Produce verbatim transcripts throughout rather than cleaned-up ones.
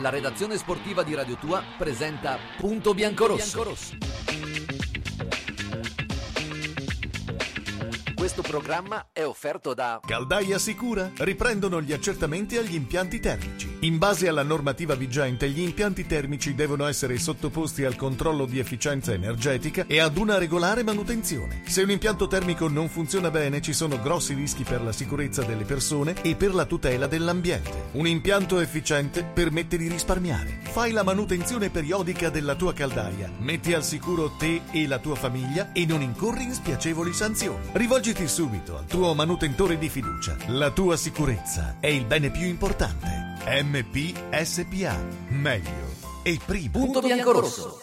La redazione sportiva di Radio Tua presenta Punto Biancorosso. Questo programma è offerto da Caldaia Sicura. Riprendono gli accertamenti agli impianti termici. In base alla normativa vigente, gli impianti termici devono essere sottoposti al controllo di efficienza energetica e ad una regolare manutenzione. Se un impianto termico non funziona bene, ci sono grossi rischi per la sicurezza delle persone e per la tutela dell'ambiente. Un impianto efficiente permette di risparmiare. Fai la manutenzione periodica della tua caldaia, metti al sicuro te e la tua famiglia e non incorri in spiacevoli sanzioni. Rivolgiti subito al tuo manutentore di fiducia. La tua sicurezza è il bene più importante. M P S P A. Meglio e prima. Punto Biancorosso.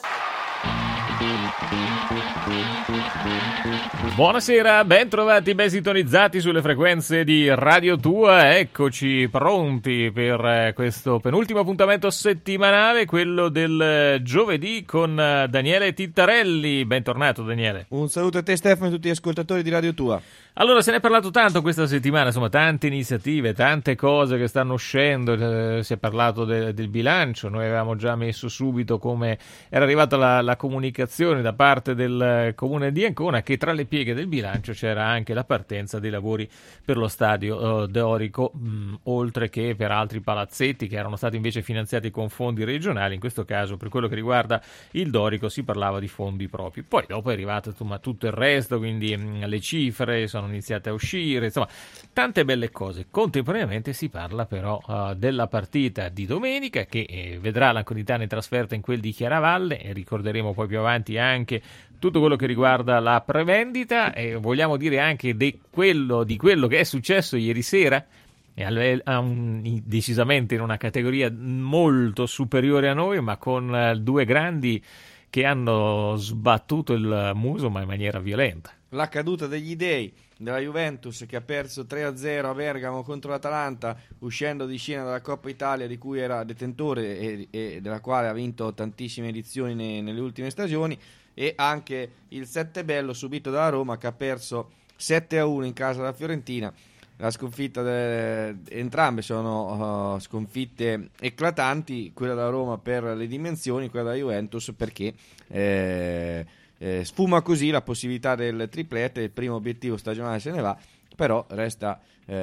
Buonasera, ben trovati, ben sintonizzati sulle frequenze di Radio Tua. Eccoci pronti per questo penultimo appuntamento settimanale, quello del giovedì, con Daniele Tittarelli. Bentornato Daniele. Un saluto a te Stefano e a tutti gli ascoltatori di Radio Tua. Allora, se ne è parlato tanto questa settimana, insomma, tante iniziative, tante cose che stanno uscendo, eh, si è parlato de- del bilancio, noi avevamo già messo subito come era arrivata la, la comunicazione da parte del Comune di Ancona che tra le pieghe del bilancio c'era anche la partenza dei lavori per lo stadio eh, Dorico, mh, oltre che per altri palazzetti che erano stati invece finanziati con fondi regionali. In questo caso, per quello che riguarda il Dorico, si parlava di fondi propri. Poi dopo è arrivato insomma, tutto il resto, quindi mh, le cifre sono iniziate a uscire, insomma tante belle cose. Contemporaneamente si parla però uh, della partita di domenica che eh, vedrà l'Anconitana in trasferta in quel di Chiaravalle, e ricorderemo poi più avanti anche tutto quello che riguarda la prevendita, e vogliamo dire anche di quello, di quello che è successo ieri sera, e a un, decisamente in una categoria molto superiore a noi, ma con uh, due grandi che hanno sbattuto il muso ma in maniera violenta. La caduta degli dei della Juventus, che ha perso tre a zero a Bergamo contro l'Atalanta, uscendo di scena dalla Coppa Italia di cui era detentore e, e della quale ha vinto tantissime edizioni ne, nelle ultime stagioni, e anche il sette bello subito dalla Roma, che ha perso sette a uno in casa della Fiorentina. La sconfitta de... entrambe sono uh, sconfitte eclatanti, quella della Roma per le dimensioni, quella della Juventus perché eh, eh, sfuma così la possibilità del triplete. Il primo obiettivo stagionale se ne va, però resta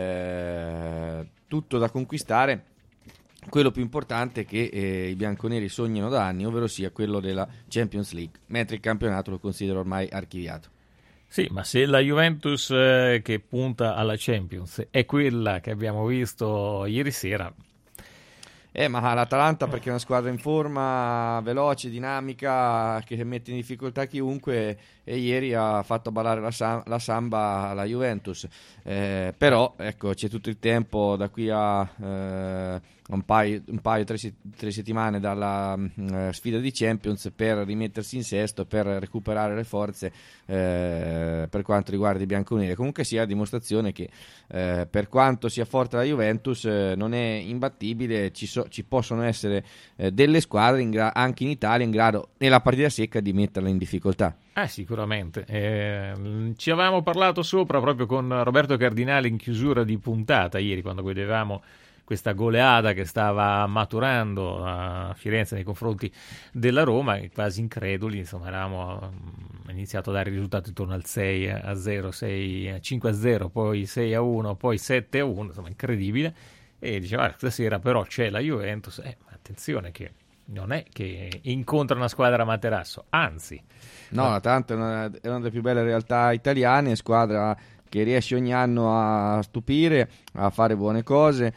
eh, tutto da conquistare, quello più importante che eh, i bianconeri sognano da anni, ovvero sia quello della Champions League, mentre il campionato lo considero ormai archiviato. Sì, ma se la Juventus eh, che punta alla Champions è quella che abbiamo visto ieri sera... Eh, ma l'Atalanta perché è una squadra in forma, veloce, dinamica, che mette in difficoltà chiunque, e ieri ha fatto ballare la, sam- la samba alla Juventus. Eh, però, ecco, c'è tutto il tempo da qui a eh, un paio, un paio tre, tre settimane dalla uh, sfida di Champions per rimettersi in sesto, per recuperare le forze eh, per quanto riguarda i bianconeri. Comunque sia, a dimostrazione che eh, per quanto sia forte la Juventus eh, non è imbattibile. Ci, so, ci possono essere eh, delle squadre in gra- anche in Italia in grado nella partita secca di metterla in difficoltà. Ah, sicuramente. Eh, ci avevamo parlato sopra proprio con Roberto Cardinale in chiusura di puntata ieri, quando vedevamo questa goleada che stava maturando a Firenze nei confronti della Roma, e quasi increduli, insomma, eravamo iniziato a dare risultati intorno al sei a zero, sei, cinque a zero, poi sei a uno, poi sette a uno, insomma incredibile, e diceva ah, stasera però c'è la Juventus, eh, ma attenzione che non è che incontra una squadra a Materasso, anzi. No, l'Atalanta è una, è una delle più belle realtà italiane, squadra che riesce ogni anno a stupire, a fare buone cose.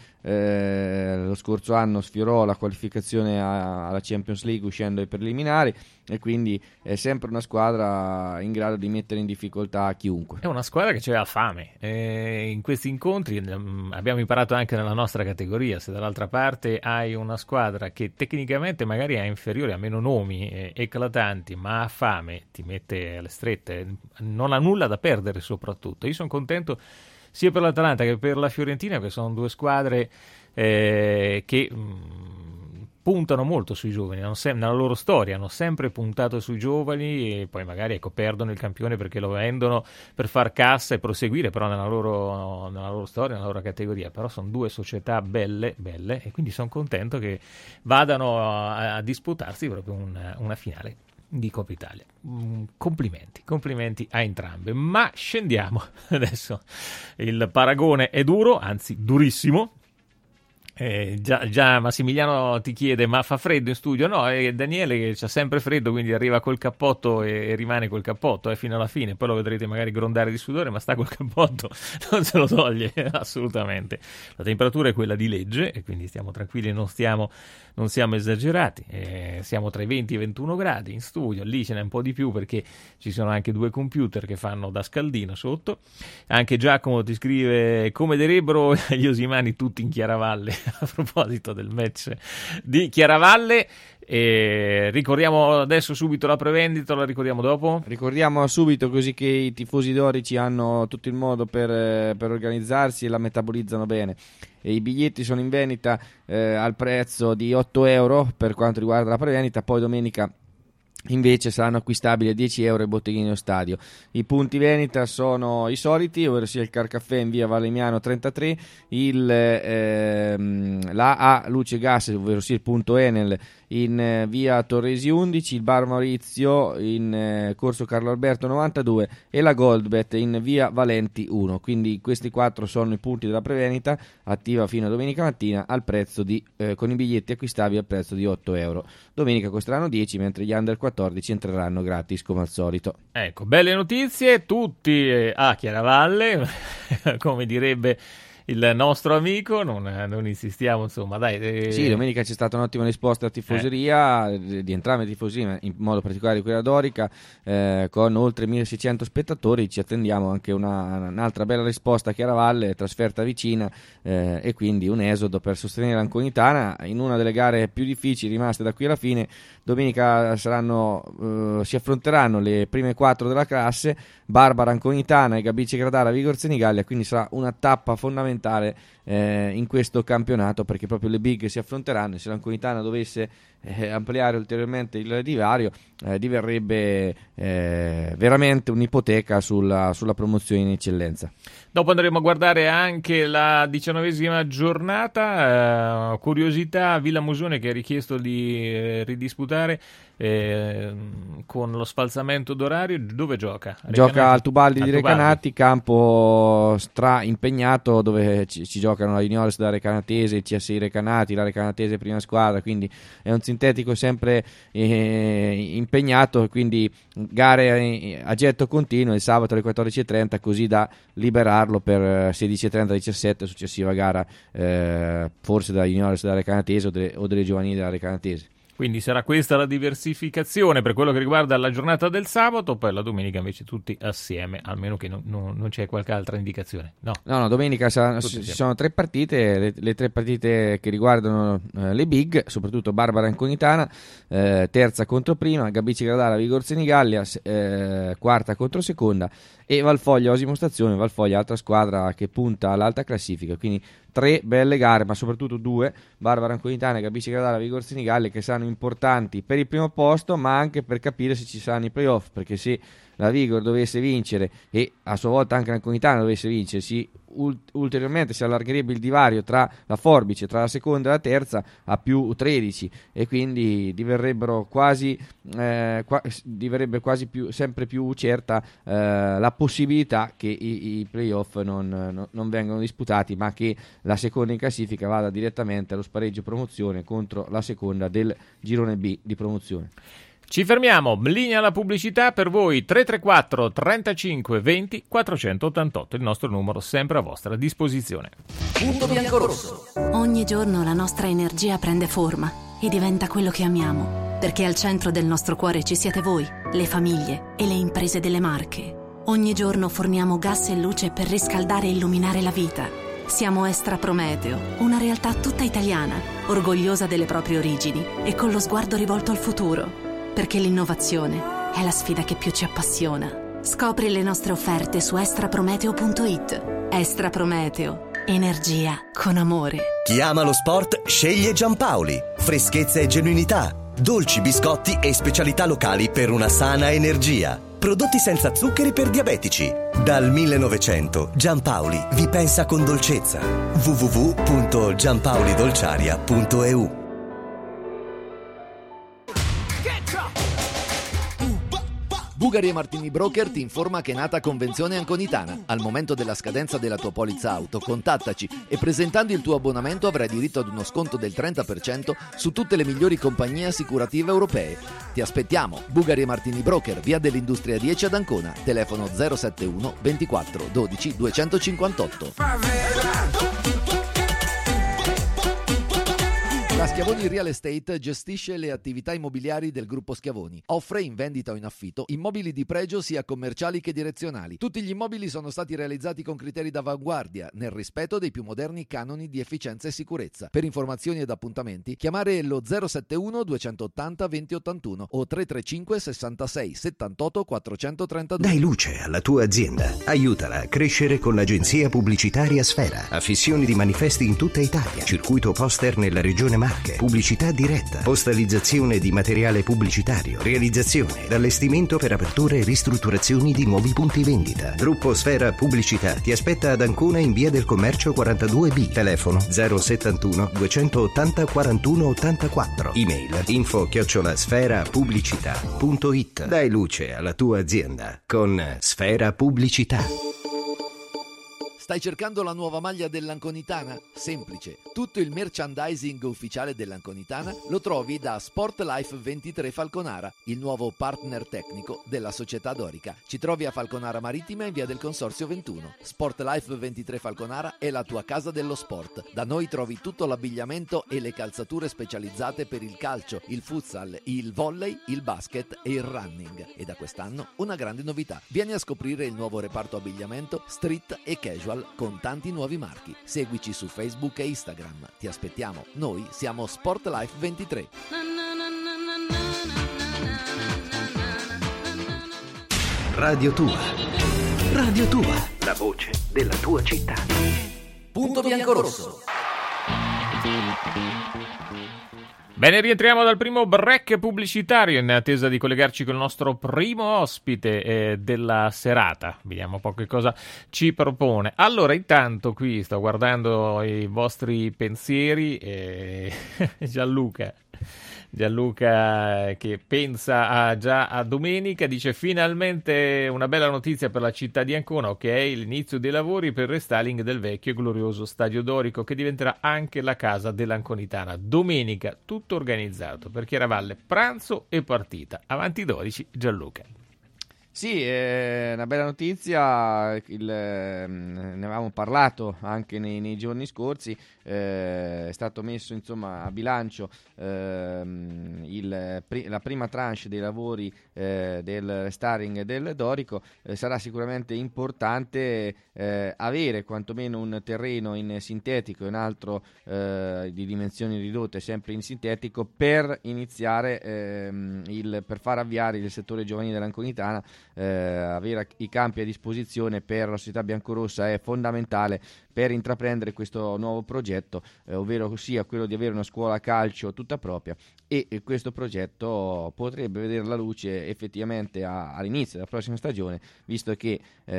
Eh, lo scorso anno sfiorò la qualificazione a, alla Champions League uscendo ai preliminari, e quindi è sempre una squadra in grado di mettere in difficoltà chiunque. È una squadra che c'ha fame. Eh, in questi incontri mh, abbiamo imparato anche nella nostra categoria: se dall'altra parte hai una squadra che tecnicamente magari è inferiore, ha meno nomi eh, eclatanti, ma ha fame, ti mette alle strette, non ha nulla da perdere. Soprattutto io sono contento sia per l'Atalanta che per la Fiorentina, che sono due squadre eh, che mh, puntano molto sui giovani, hanno sem- nella loro storia hanno sempre puntato sui giovani e poi magari ecco, perdono il campione perché lo vendono per far cassa e proseguire però nella loro, nella loro storia, nella loro categoria. Però sono due società belle, belle e quindi sono contento che vadano a, a disputarsi proprio una, una finale di Coppa Italia. Mm, complimenti, complimenti a entrambe. Ma scendiamo adesso. Il paragone è duro, anzi durissimo. Eh, già, già Massimiliano ti chiede: ma fa freddo in studio? No, è Daniele che c'ha sempre freddo, quindi arriva col cappotto e, e rimane col cappotto eh, fino alla fine. Poi lo vedrete magari grondare di sudore, ma sta col cappotto, non se lo toglie assolutamente. La temperatura è quella di legge e quindi stiamo tranquilli, non stiamo non siamo esagerati, eh, siamo tra i venti e i ventuno gradi in studio. Lì ce n'è un po' di più perché ci sono anche due computer che fanno da scaldino sotto. Anche Giacomo ti scrive: come direbbero gli osimani tutti in Chiaravalle. A proposito del match di Chiaravalle, eh, ricordiamo adesso subito la prevendita o la ricordiamo dopo? Ricordiamo subito, così che i tifosi dorici hanno tutto il modo per, per organizzarsi e la metabolizzano bene. E i biglietti sono in vendita eh, al prezzo di otto euro per quanto riguarda la prevendita, poi domenica invece saranno acquistabili a dieci euro i botteghini allo stadio. I punti vendita sono i soliti, ovvero sia il Carcaffè in via Valemiano trentatré, il, ehm, la A Luce Gas, ovvero sia il punto Enel in eh, via Torresi undici, il Bar Maurizio in eh, corso Carlo Alberto novantadue e la Goldbet in via Valenti uno. Quindi questi quattro sono i punti della prevendita, attiva fino a domenica mattina al prezzo di eh, con i biglietti acquistabili al prezzo di otto euro. Domenica costeranno dieci, mentre gli under quattordici entreranno gratis come al solito. Ecco, belle notizie, tutti eh, a Chiaravalle, come direbbe il nostro amico, non, non insistiamo, insomma, dai. Eh. Sì, domenica c'è stata un'ottima risposta a tifoseria, eh. di entrambe le tifoserie, ma in modo particolare di quella dorica, eh, con oltre milleseicento spettatori. Ci attendiamo anche una, un'altra bella risposta a Chiaravalle, trasferta vicina, eh, e quindi un esodo per sostenere l'Anconitana in una delle gare più difficili rimaste da qui alla fine. Domenica saranno, eh, si affronteranno le prime quattro della classe, Barbara Anconitana e Gabice Gradara Vigor Senigallia, quindi sarà una tappa fondamentale eh, in questo campionato, perché proprio le big si affronteranno. Se l'Anconitana dovesse eh, ampliare ulteriormente il divario, eh, diverrebbe eh, veramente un'ipoteca sulla, sulla promozione in eccellenza. Dopo andremo a guardare anche la diciannovesima giornata, eh, curiosità, Villa Musone che ha richiesto di eh, ridisputare eh, con lo sfalsamento d'orario. Dove gioca? Recanati. Gioca al Tubaldi al di Recanati, Tubaldi. Campo stra impegnato, dove ci, ci giocano la Juniores da Recanatese, il C S I Recanati, la Recanatese prima squadra, quindi è un sintetico sempre eh, impegnato, quindi gare a getto continuo il sabato alle quattordici e trenta, così da liberarlo per sedici e trenta diciassette, successiva gara eh, forse da Juniores da Recanatese o delle, o delle giovanili della Recanatese. Quindi sarà questa la diversificazione per quello che riguarda la giornata del sabato, poi la domenica invece tutti assieme, almeno che non, non, non c'è qualche altra indicazione. No, no, no domenica saranno, ci sono tre partite, le, le tre partite che riguardano eh, le big, soprattutto Barbara Anconitana, eh, terza contro prima, Gabici Gradara Vigor Senigallia, eh, quarta contro seconda, e Valfoglia Osimo Stazione, Valfoglia altra squadra che punta all'alta classifica, quindi tre belle gare, ma soprattutto due, Barbara Anconitana e Gabici Gradara Vigor Senigallia, che saranno importanti per il primo posto, ma anche per capire se ci saranno i playoff, perché se la Vigor dovesse vincere e a sua volta anche l'Anconitana dovesse vincere, si ult- ulteriormente si allargherebbe il divario tra la forbice, tra la seconda e la terza a più tredici, e quindi diverrebbero quasi eh, qua- diverrebbe quasi più, sempre più certa eh, la possibilità che i, i playoff non, non, non vengano disputati, ma che la seconda in classifica vada direttamente allo spareggio promozione contro la seconda del girone B di promozione. Ci fermiamo, linea alla pubblicità per voi, tre tre quattro trentacinque venti quattrocentottantotto, il nostro numero sempre a vostra disposizione. Punto biancorosso. Ogni giorno la nostra energia prende forma e diventa quello che amiamo, perché al centro del nostro cuore ci siete voi, le famiglie e le imprese delle Marche. Ogni giorno forniamo gas e luce per riscaldare e illuminare la vita. Siamo Estra Prometeo, una realtà tutta italiana, orgogliosa delle proprie origini e con lo sguardo rivolto al futuro. Perché l'innovazione è la sfida che più ci appassiona. Scopri le nostre offerte su estra prometeo punto it. Estra Prometeo, energia con amore. Chi ama lo sport sceglie Giampaoli. freschezza e genuinità, dolci, biscotti e specialità locali per una sana energia. Prodotti senza zuccheri per diabetici. Dal millenovecento Giampaoli vi pensa con dolcezza. w w w punto giampaolidolciaria punto e u. Bugari e Martini Broker ti informa che è nata Convenzione Anconitana. Al momento della scadenza della tua polizza auto, contattaci e presentando il tuo abbonamento avrai diritto ad uno sconto del trenta per cento su tutte le migliori compagnie assicurative europee. Ti aspettiamo. Bugari e Martini Broker, via dell'Industria dieci ad Ancona. Telefono zero sette uno ventiquattro dodici duecentocinquantotto. La Schiavoni Real Estate gestisce le attività immobiliari del gruppo Schiavoni. Offre in vendita o in affitto immobili di pregio sia commerciali che direzionali. Tutti gli immobili sono stati realizzati con criteri d'avanguardia, nel rispetto dei più moderni canoni di efficienza e sicurezza. Per informazioni ed appuntamenti chiamare lo zero sette uno duecentottanta venti ottantuno o tre tre cinque sessantasei settantotto quattrocentotrentadue. Dai luce alla tua azienda. Aiutala a crescere con l'agenzia pubblicitaria Sfera. Affissioni di manifesti in tutta Italia. Circuito poster nella regione Marche. Pubblicità diretta. Postalizzazione di materiale pubblicitario. Realizzazione ed allestimento per aperture e ristrutturazioni di nuovi punti vendita. Gruppo Sfera Pubblicità ti aspetta ad Ancona in via del Commercio quarantadue B. Telefono zero settantuno duecentottanta quarantuno ottantaquattro. Email info chiocciola sfera pubblicità punto it. Dai luce alla tua azienda con Sfera Pubblicità. Stai cercando la nuova maglia dell'Anconitana? Semplice. Tutto il merchandising ufficiale dell'Anconitana lo trovi da Sportlife ventitré Falconara, il nuovo partner tecnico della società dorica. Ci trovi a Falconara Marittima in via del Consorzio ventuno. Sportlife ventitré Falconara è la tua casa dello sport. Da noi trovi tutto l'abbigliamento e le calzature specializzate per il calcio, il futsal, il volley, il basket e il running. E da quest'anno una grande novità. Vieni a scoprire il nuovo reparto abbigliamento street e casual con tanti nuovi marchi. Seguici su Facebook e Instagram. Ti aspettiamo. Noi siamo Sportlife ventitré. Radio Tua. Radio Tua. La voce della tua città. Punto Biancorosso. Bene, rientriamo dal primo break pubblicitario in attesa di collegarci con il nostro primo ospite eh, della serata. Vediamo un po' che cosa ci propone. Allora, intanto qui sto guardando i vostri pensieri. Eh, Gianluca. Gianluca che pensa a, già a domenica, dice finalmente una bella notizia per la città di Ancona, ok, l'inizio dei lavori per il restyling del vecchio e glorioso Stadio Dorico che diventerà anche la casa dell'Anconitana. Domenica tutto organizzato per Chiaravalle, pranzo e partita. Avanti dodici, Gianluca. Sì, è una bella notizia, il, ne avevamo parlato anche nei, nei giorni scorsi, eh, è stato messo insomma a bilancio eh, il, la prima tranche dei lavori eh, del restyling del Dorico. Eh, sarà sicuramente importante eh, avere quantomeno un terreno in sintetico e un altro eh, di dimensioni ridotte sempre in sintetico per iniziare, eh, il, per far avviare il settore giovanile dell'Anconitana. Eh, avere i campi a disposizione per la società biancorossa è fondamentale per intraprendere questo nuovo progetto, eh, ovvero sia quello di avere una scuola calcio tutta propria, e, e questo progetto potrebbe vedere la luce effettivamente a, all'inizio della prossima stagione, visto che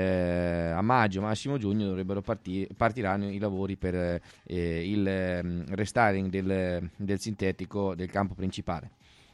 eh, a maggio, massimo giugno dovrebbero partire, partiranno i lavori per eh, il eh, restyling del, del sintetico del campo principale.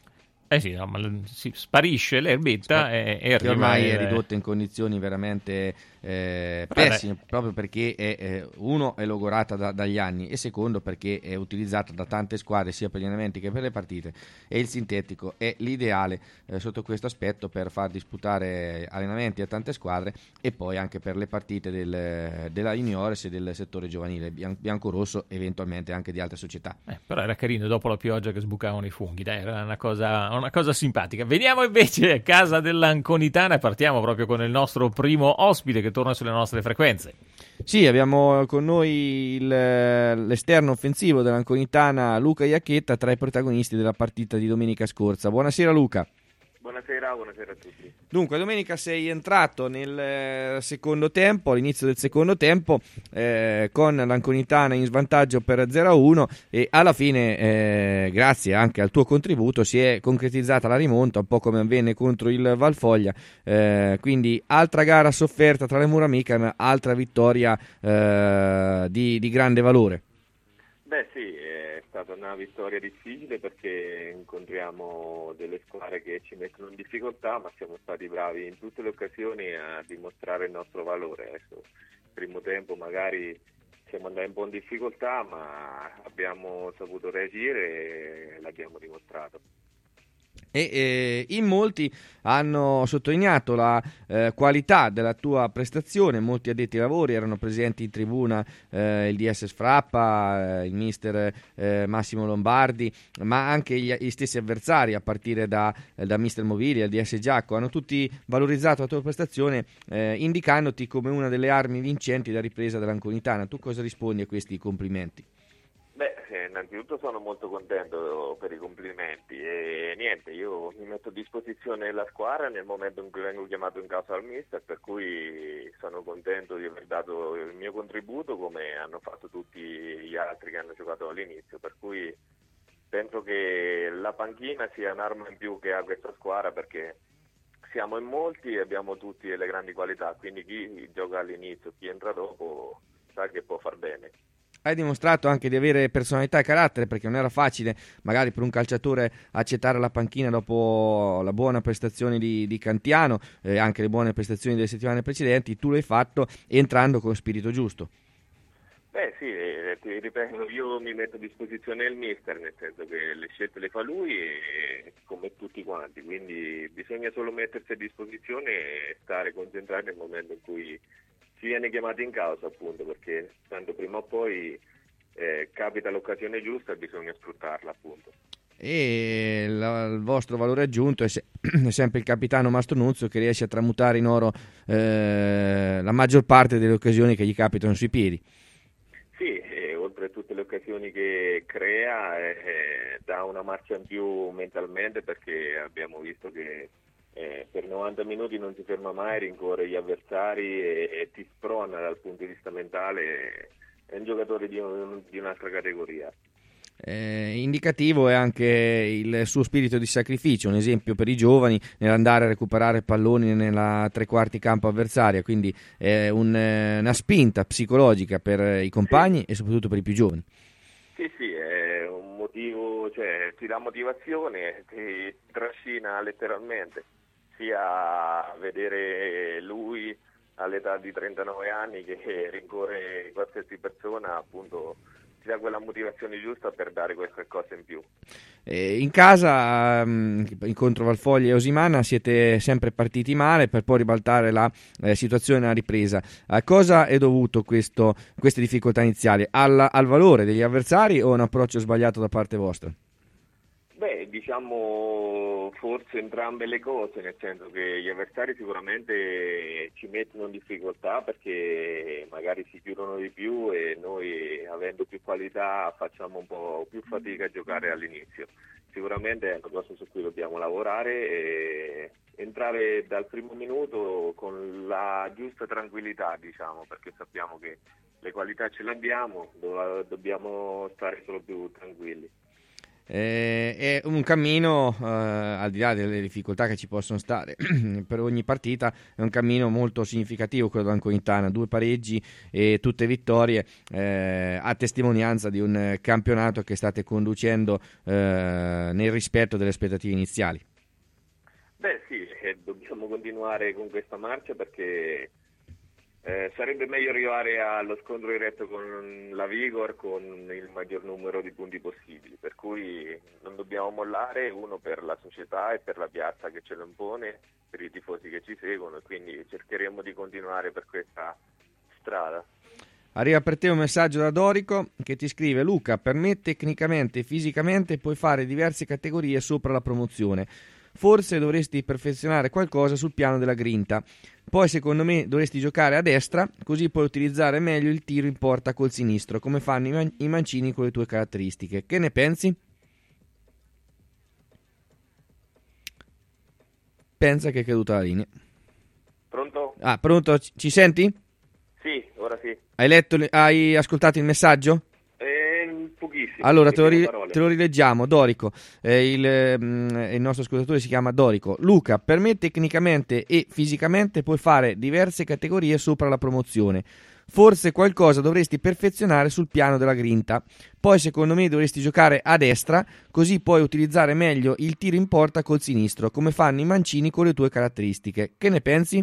Eh sì, no, ma si sparisce l'erbetta Sp- e, e arriva, ormai è eh, ridotta in condizioni veramente eh, pessime, beh, proprio perché è, eh, uno è logorata da, dagli anni, e secondo perché è utilizzata da tante squadre sia per gli allenamenti che per le partite, e il sintetico è l'ideale eh, sotto questo aspetto per far disputare allenamenti a tante squadre e poi anche per le partite del, della juniores e del settore giovanile bian- biancorosso, eventualmente anche di altre società. Eh, però era carino dopo la pioggia che sbucavano i funghi, dai, era una cosa, una cosa simpatica. Veniamo invece a casa dell'Anconitana e partiamo proprio con il nostro primo ospite che torna sulle nostre frequenze. Sì, abbiamo con noi il, l'esterno offensivo dell'Anconitana, Luca Iacchetta, tra i protagonisti della partita di domenica scorsa. Buonasera Luca. Buonasera, buonasera a tutti. Dunque, domenica sei entrato nel secondo tempo, all'inizio del secondo tempo, eh, con l'Anconitana in svantaggio per zero a uno e alla fine, eh, grazie anche al tuo contributo, si è concretizzata la rimonta, un po' come avvenne contro il Valfoglia. Eh, quindi altra gara sofferta tra le mura amiche, ma altra vittoria eh, di, di grande valore. Beh sì, è stata una vittoria difficile perché incontriamo delle squadre che ci mettono in difficoltà, ma siamo stati bravi in tutte le occasioni a dimostrare il nostro valore. Adesso, il primo tempo magari siamo andati un po' in difficoltà, ma abbiamo saputo reagire e l'abbiamo dimostrato. E eh, in molti hanno sottolineato la eh, qualità della tua prestazione, molti addetti ai lavori erano presenti in tribuna, eh, il D S Sfrappa, eh, il mister eh, Massimo Lombardi, ma anche gli, gli stessi avversari a partire da, eh, da mister Movili, il D S Giacco, hanno tutti valorizzato la tua prestazione eh, indicandoti come una delle armi vincenti da ripresa dell'Anconitana. Tu cosa rispondi a questi complimenti? Beh, innanzitutto sono molto contento per i complimenti e niente, io mi metto a disposizione della squadra nel momento in cui vengo chiamato in causa al mister, per cui sono contento di aver dato il mio contributo come hanno fatto tutti gli altri che hanno giocato all'inizio, per cui penso che la panchina sia un'arma in più che ha questa squadra perché siamo in molti e abbiamo tutti le grandi qualità, quindi chi gioca all'inizio, chi entra dopo sa che può far bene. Hai dimostrato anche di avere personalità e carattere perché non era facile magari per un calciatore accettare la panchina dopo la buona prestazione di, di Cantiano e eh, anche le buone prestazioni delle settimane precedenti. Tu l'hai fatto entrando con spirito giusto. Beh sì, eh, ti ripeto, io mi metto a disposizione del mister, nel senso che le scelte le fa lui e, come tutti quanti, quindi bisogna solo mettersi a disposizione e stare concentrati nel momento in cui si viene chiamati in causa, appunto, perché tanto prima o poi eh, capita l'occasione giusta e bisogna sfruttarla, appunto. E la, il vostro valore aggiunto è, se, è sempre il capitano Mastronuzzo che riesce a tramutare in oro eh, la maggior parte delle occasioni che gli capitano sui piedi. Sì, e oltre a tutte le occasioni che crea eh, dà una marcia in più mentalmente perché abbiamo visto che Eh, per novanta minuti non si ferma mai, rincorre gli avversari e, e ti sprona dal punto di vista mentale, è un giocatore di, un, di un'altra categoria. Eh, indicativo è anche il suo spirito di sacrificio, un esempio per i giovani nell'andare a recuperare palloni nella tre quarti campo avversaria, quindi è un, una spinta psicologica per i compagni sì. E soprattutto per i più giovani. Sì, sì, è un motivo, cioè ti dà motivazione, ti trascina letteralmente. Sia vedere lui all'età di trentanove anni che rincorre qualsiasi persona, appunto ti dà quella motivazione giusta per dare qualche cosa in più. Eh, in casa, um, incontro Valfoglia e Osimana, siete sempre partiti male per poi ribaltare la eh, situazione alla ripresa. A cosa è dovuto questo, queste difficoltà iniziali? Al, al valore degli avversari o un approccio sbagliato da parte vostra? Beh, diciamo forse entrambe le cose, nel senso che gli avversari sicuramente ci mettono in difficoltà perché magari si chiudono di più e noi avendo più qualità facciamo un po' più fatica a giocare all'inizio. Sicuramente è una cosa su cui dobbiamo lavorare e entrare dal primo minuto con la giusta tranquillità, diciamo, perché sappiamo che le qualità ce le abbiamo, do- dobbiamo stare solo più tranquilli. Eh, è un cammino, eh, al di là delle difficoltà che ci possono stare per ogni partita, è un cammino molto significativo quello dell'Anconitana, due pareggi e tutte vittorie, eh, a testimonianza di un campionato che state conducendo eh, nel rispetto delle aspettative iniziali. Beh sì, eh, dobbiamo continuare con questa marcia perché Eh, sarebbe meglio arrivare allo scontro diretto con la Vigor con il maggior numero di punti possibili, per cui non dobbiamo mollare, uno per la società e per la piazza che ce lo impone, per i tifosi che ci seguono, e quindi cercheremo di continuare per questa strada. Arriva per te un messaggio da Dorico che ti scrive: Luca, per me tecnicamente e fisicamente puoi fare diverse categorie sopra la promozione. Forse dovresti perfezionare qualcosa sul piano della grinta. Poi secondo me dovresti giocare a destra, così puoi utilizzare meglio il tiro in porta col sinistro, come fanno i, man- i mancini con le tue caratteristiche. Che ne pensi? pensa che è caduta la linea. Pronto? Ah, pronto? Ci, ci senti? Sì, ora sì. Hai letto, hai ascoltato il messaggio? Eh, pochissimo. Allora te lo, ri- parole. te lo rileggiamo. Dorico, eh, il, mm, il nostro ascoltatore si chiama Dorico. Luca, per me tecnicamente e fisicamente puoi fare diverse categorie sopra la promozione. Forse qualcosa dovresti perfezionare sul piano della grinta. Poi secondo me dovresti giocare a destra, così puoi utilizzare meglio il tiro in porta col sinistro, come fanno i mancini con le tue caratteristiche. Che ne pensi?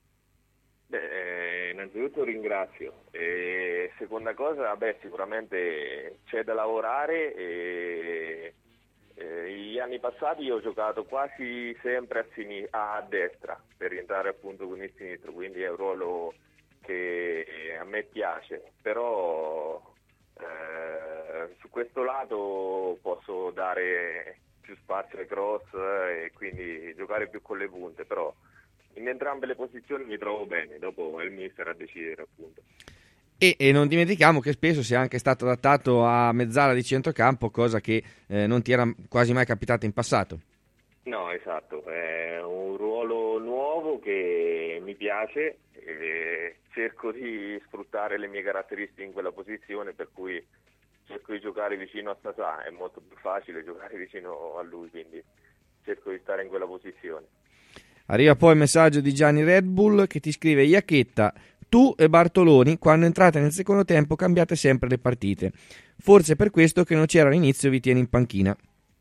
Beh, innanzitutto ringrazio. E seconda cosa, beh, sicuramente c'è da lavorare. E, e gli anni passati io ho giocato quasi sempre a, sinistra, a destra per rientrare appunto con il sinistro, quindi è un ruolo che a me piace, però eh, su questo lato posso dare più spazio ai cross eh, e quindi giocare più con le punte, però in entrambe le posizioni mi trovo bene, dopo è il mister a decidere appunto. E, e non dimentichiamo che spesso sei anche stato adattato a mezzala di centrocampo, cosa che eh, non ti era quasi mai capitata in passato. No, esatto, è un ruolo nuovo che mi piace e cerco di sfruttare le mie caratteristiche in quella posizione, per cui cerco di giocare vicino a Sasà, è molto più facile giocare vicino a lui, quindi cerco di stare in quella posizione. Arriva poi il messaggio di Gianni Red Bull che ti scrive: Iacchetta, tu e Bartoloni quando entrate nel secondo tempo cambiate sempre le partite, forse per questo che non c'era all'inizio vi tiene in panchina.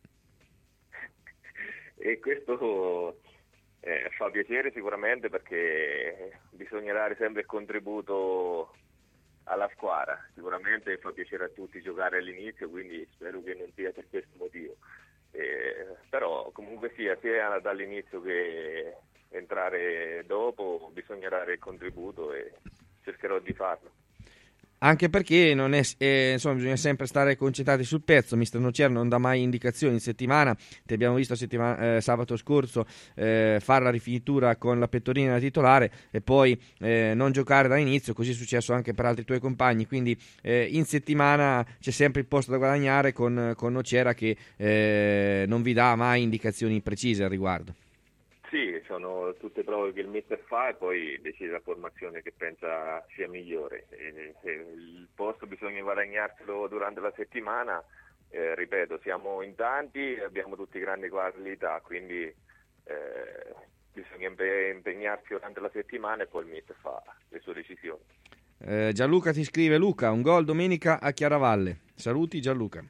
E questo eh, fa piacere sicuramente, perché bisogna dare sempre il contributo alla squadra. Sicuramente fa piacere a tutti giocare all'inizio, quindi spero che non sia per questo motivo. Eh, però comunque sia, sia dall'inizio che entrare dopo, bisogna dare il contributo e cercherò di farlo. Anche perché non è, eh, insomma, bisogna sempre stare concentrati sul pezzo. Mister Nocer non dà mai indicazioni in settimana. Ti abbiamo visto settimana, eh, sabato scorso eh, fare la rifinitura con la pettorina da titolare e poi eh, non giocare dall'inizio. Così è successo anche per altri tuoi compagni. Quindi eh, in settimana c'è sempre il posto da guadagnare con, con Nocera, che eh, non vi dà mai indicazioni precise al riguardo. Sì, sono tutte prove che il mister fa e poi decide la formazione che pensa sia migliore. E se il posto bisogna guadagnarselo durante la settimana, eh, ripeto, siamo in tanti e abbiamo tutti grandi qualità, quindi eh, bisogna impegnarsi durante la settimana e poi il mister fa le sue decisioni. Eh, Gianluca ti scrive: Luca, un gol domenica a Chiaravalle. Saluti Gianluca.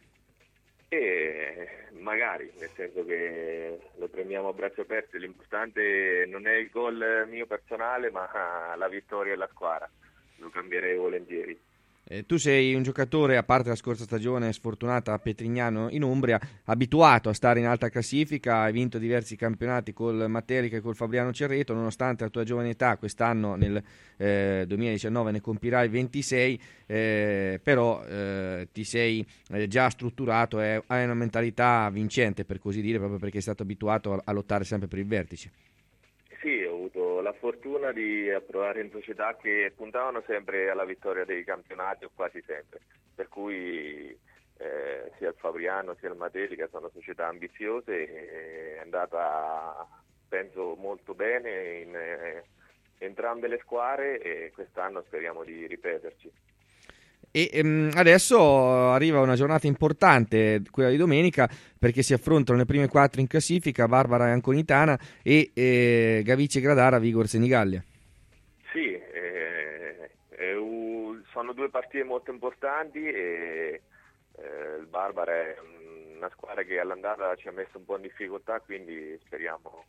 E magari, nel senso che lo prendiamo a braccio aperto, l'importante non è il gol mio personale, ma la vittoria della squadra, lo cambierei volentieri. Eh, tu sei un giocatore, a parte la scorsa stagione sfortunata a Petrignano in Umbria, abituato a stare in alta classifica, hai vinto diversi campionati col Matterica e col Fabriano Cerreto, nonostante la tua giovane età, quest'anno nel eh, duemiladiciannove ne compirai ventisei, eh, però eh, ti sei eh, già strutturato e hai una mentalità vincente, per così dire, proprio perché sei stato abituato a, a lottare sempre per il vertice. Sì, ho avuto la fortuna di approdare in società che puntavano sempre alla vittoria dei campionati, o quasi sempre, per cui eh, sia il Fabriano sia il Matelica sono società ambiziose e è andata, penso, molto bene in eh, entrambe le squadre e quest'anno speriamo di ripeterci. E ehm, adesso arriva una giornata importante, quella di domenica, perché si affrontano le prime quattro in classifica, Barbara e Anconitana e eh, Gavice Gradara, Vigor Senigallia. Sì, eh, è un, sono due partite molto importanti e eh, il Barbara è una squadra che all'andata ci ha messo un po' in difficoltà, quindi speriamo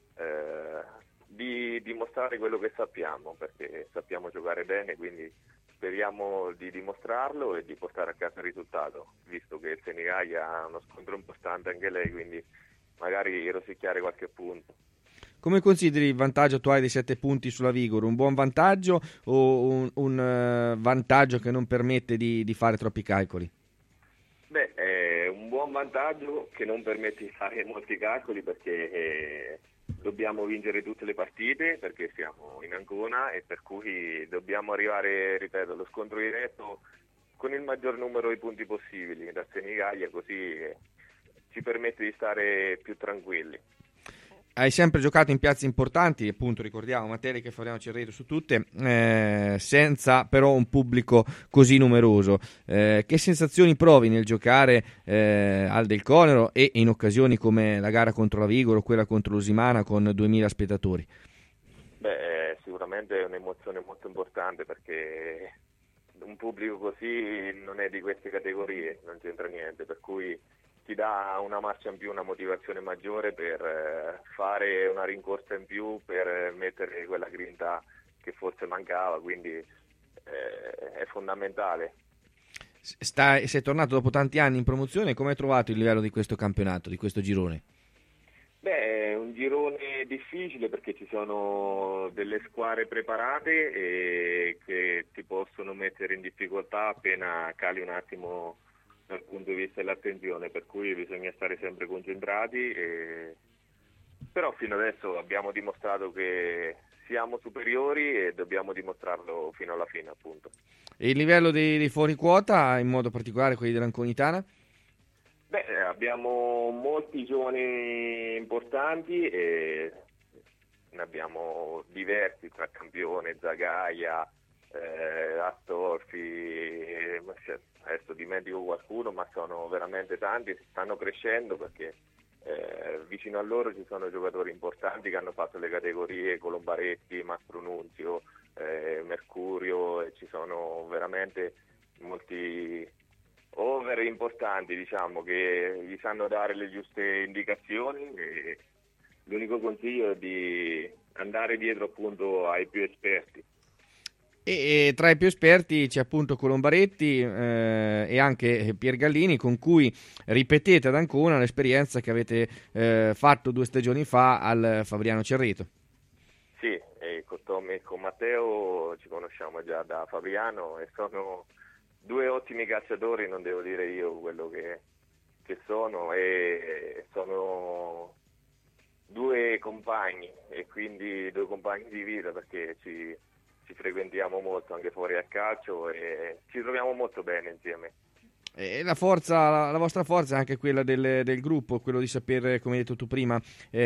eh, di dimostrare quello che sappiamo, perché sappiamo giocare bene, quindi speriamo di dimostrarlo e di portare a casa il risultato, visto che il Senigallia ha uno scontro importante anche lei, quindi magari rosicchiare qualche punto. Come consideri il vantaggio attuale di sette punti sulla Vigor? Un buon vantaggio o un, un uh, vantaggio che non permette di, di fare troppi calcoli? Beh, è un buon vantaggio che non permette di fare molti calcoli, perché eh, dobbiamo vincere tutte le partite, perché siamo in Ancona e per cui dobbiamo arrivare, ripeto, allo scontro diretto con il maggior numero di punti possibili da Senigallia, così eh, ci permette di stare più tranquilli. hai sempre giocato in piazze importanti, appunto ricordiamo Matelica e Fabriano Cerreto su tutte, eh, senza però un pubblico così numeroso. Eh, che sensazioni provi nel giocare eh, al Del Conero e in occasioni come la gara contro la Vigoro o quella contro l'Usimana con duemila spettatori? Beh, sicuramente è un'emozione molto importante, perché un pubblico così non è di queste categorie, non c'entra niente, per cui ti dà una marcia in più, una motivazione maggiore per eh, fare una rincorsa in più, per mettere quella grinta che forse mancava, quindi eh, è fondamentale. Stai, sei tornato dopo tanti anni in promozione, come hai trovato il livello di questo campionato, di questo girone? Beh, è un girone difficile perché ci sono delle squadre preparate e che ti possono mettere in difficoltà appena cali un attimo dal punto di vista dell'attenzione, per cui bisogna stare sempre concentrati. E... però fino adesso abbiamo dimostrato che siamo superiori e dobbiamo dimostrarlo fino alla fine, appunto. E il livello dei, dei fuori quota, in modo particolare quelli dell'Anconitana? Beh, abbiamo molti giovani importanti e ne abbiamo diversi, tra Campione, Zagaia, eh, Astolfi, adesso dimentico qualcuno, ma sono veramente tanti, stanno crescendo perché eh, vicino a loro ci sono giocatori importanti che hanno fatto le categorie, Colombaretti, Mastro Nunzio, eh, Mercurio, e ci sono veramente molti over importanti, diciamo, che gli sanno dare le giuste indicazioni, e l'unico consiglio è di andare dietro appunto ai più esperti. E, e tra i più esperti c'è appunto Colombaretti eh, e anche Pier Gallini, con cui ripetete ad Ancona l'esperienza che avete eh, fatto due stagioni fa al Fabriano Cerreto. Sì, e con Tom e con Matteo ci conosciamo già da Fabriano e sono due ottimi calciatori, non devo dire io quello che, che sono, e sono due compagni, e quindi due compagni di vita, perché ci, ci frequentiamo molto anche fuori al calcio e ci troviamo molto bene insieme. E la forza, la, la vostra forza è anche quella del, del gruppo, quello di saper, come hai detto tu prima,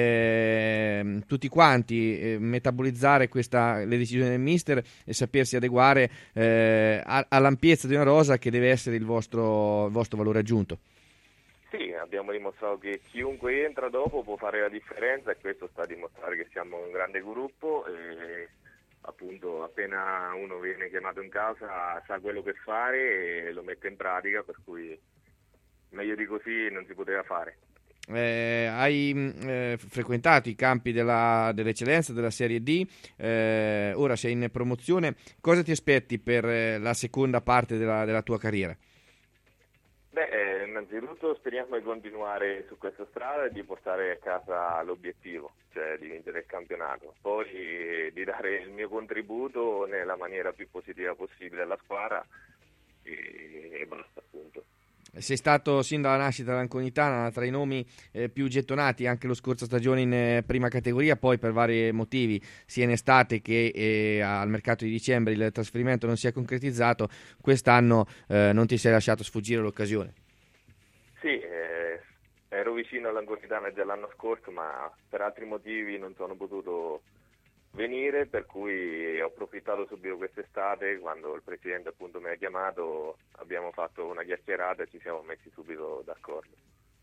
eh, tutti quanti eh, metabolizzare questa, le decisioni del mister e sapersi adeguare eh, a, all'ampiezza di una rosa che deve essere il vostro, il vostro valore aggiunto. Sì, abbiamo dimostrato che chiunque entra dopo può fare la differenza, e questo sta a dimostrare che siamo un grande gruppo e appunto appena uno viene chiamato in causa sa quello che fare e lo mette in pratica, per cui meglio di così non si poteva fare. Eh, hai eh, frequentato i campi della, dell'eccellenza della Serie D, eh, ora sei in promozione, cosa ti aspetti per eh, la seconda parte della, della tua carriera? Beh, eh, innanzitutto speriamo di continuare su questa strada e di portare a casa l'obiettivo, cioè di vincere il campionato, poi eh, di dare il mio contributo nella maniera più positiva possibile alla squadra e, e basta, appunto. Sei stato sin dalla nascita dell'Anconitana tra i nomi eh, più gettonati anche lo scorsa stagione in eh, prima categoria, poi per vari motivi sia in estate che eh, al mercato di dicembre il trasferimento non si è concretizzato. Quest'anno eh, non ti sei lasciato sfuggire l'occasione. Sì, eh, ero vicino all'Anconitana già l'anno scorso, ma per altri motivi non sono potuto venire, per cui ho approfittato subito quest'estate, quando il presidente appunto mi ha chiamato, abbiamo fatto una chiacchierata e ci siamo messi subito d'accordo.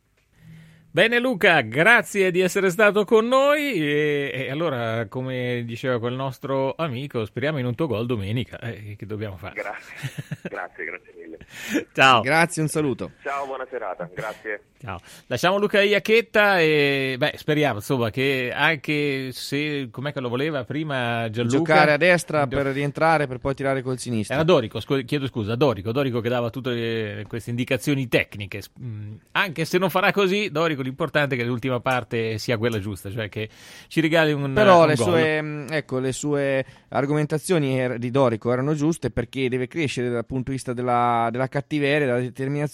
Bene Luca, grazie di essere stato con noi e, e allora, come diceva quel nostro amico, speriamo in un tuo gol domenica, eh, che dobbiamo fare? Grazie, grazie, grazie mille. Ciao. Grazie, un saluto. Ciao, buona serata, grazie. Ciao. Lasciamo Luca Iacchetta e beh, speriamo insomma che anche se, com'è che lo voleva prima Gianluca, giocare a destra per rientrare per poi tirare col sinistro. Era Dorico, scu- chiedo scusa, Dorico, Dorico che dava tutte le, queste indicazioni tecniche. Mm, anche se non farà così, Dorico, l'importante è che l'ultima parte sia quella giusta, cioè che ci regali un Però un le gol. sue, ecco, le sue argomentazioni di Dorico erano giuste, perché deve crescere dal punto di vista della, della cattiveria, della determinazione per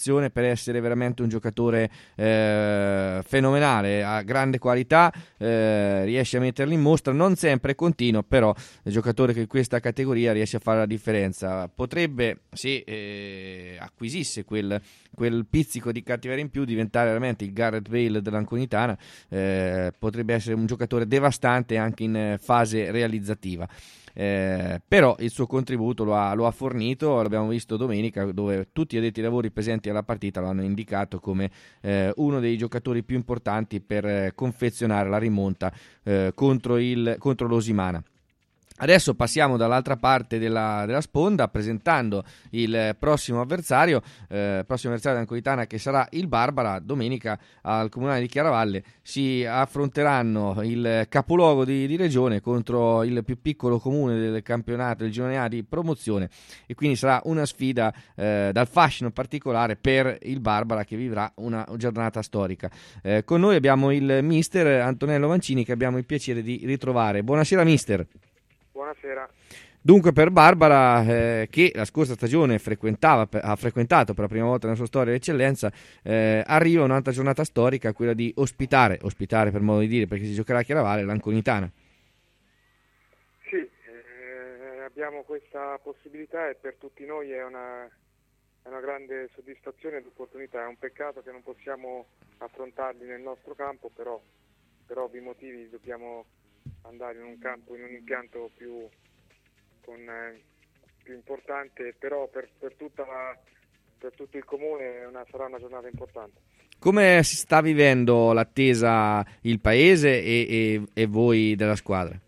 essere veramente un giocatore eh, fenomenale, ha grande qualità, eh, riesce a metterli in mostra, non sempre è continuo, però il giocatore che in questa categoria riesce a fare la differenza. Potrebbe, se eh, acquisisse quel, quel pizzico di cattiveria in più, diventare veramente il Gareth Bale dell'Anconitana, eh, potrebbe essere un giocatore devastante anche in fase realizzativa. Eh, però il suo contributo lo ha, lo ha fornito, l'abbiamo visto domenica, dove tutti gli addetti ai lavori presenti alla partita lo hanno indicato come eh, uno dei giocatori più importanti per eh, confezionare la rimonta eh, contro, il, contro l'Osimana. Adesso passiamo dall'altra parte della, della sponda, presentando il prossimo avversario, eh, prossimo avversario dell'Anconitana, che sarà il Barbara. Domenica al Comunale di Chiaravalle si affronteranno il capoluogo di, di regione contro il più piccolo comune del campionato, il girone A di promozione, e quindi sarà una sfida eh, dal fascino particolare per il Barbara, che vivrà una giornata storica. Eh, con noi abbiamo il mister Antonello Mancini, che abbiamo il piacere di ritrovare. Buonasera mister. Buonasera. Dunque per Barbara, eh, che la scorsa stagione frequentava, ha frequentato per la prima volta nella sua storia l'eccellenza, eh, arriva un'altra giornata storica, quella di ospitare, ospitare per modo di dire, perché si giocherà a Chiaravalle, l'Anconitana. Sì, eh, abbiamo questa possibilità e per tutti noi è una, è una grande soddisfazione ed opportunità. È un peccato che non possiamo affrontarli nel nostro campo, però per ovvi motivi dobbiamo andare in un campo, in un impianto più, con, eh, più importante, però per, per, tutta la, per tutto il comune una, sarà una giornata importante. Come si sta vivendo l'attesa il paese e, e, e voi della squadra?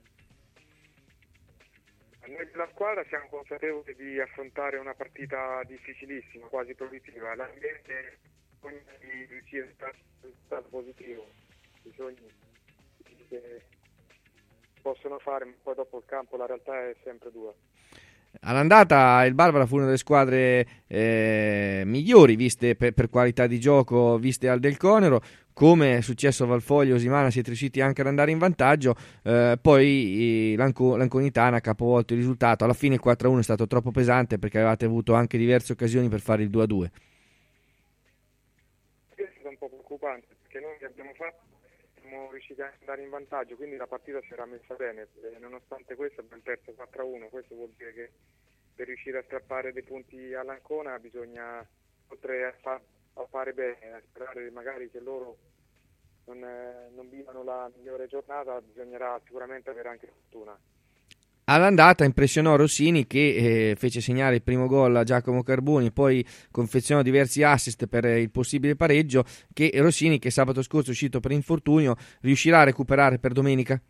Noi della squadra siamo consapevoli di affrontare una partita difficilissima, quasi proibitiva. L'ambiente bisogna di riuscire a un risultato positivo, bisogna che possono fare, ma poi dopo il campo la realtà è sempre dura. All'andata il Barbara fu una delle squadre eh, migliori viste per, per qualità di gioco, viste al Del Conero. Come è successo a Valfoglio, Osimana siete riusciti anche ad andare in vantaggio, eh, poi eh, l'Anco, l'Anconitana ha capovolto il risultato. Alla fine il quattro a uno è stato troppo pesante, perché avevate avuto anche diverse occasioni per fare il due a due. Questo è un po' preoccupante, perché noi che abbiamo fatto siamo riusciti a andare in vantaggio, quindi la partita si era messa bene, e nonostante questo abbiamo perso quattro a uno. Questo vuol dire che per riuscire a strappare dei punti all'Ancona bisogna, oltre a, fa, a fare bene, a sperare magari che loro non, eh, non vivano la migliore giornata, bisognerà sicuramente avere anche fortuna. All'andata impressionò Rossini, che eh, fece segnare il primo gol a Giacomo Carboni, poi confezionò diversi assist per eh, il possibile pareggio, che Rossini, che sabato scorso è uscito per infortunio, riuscirà a recuperare per domenica?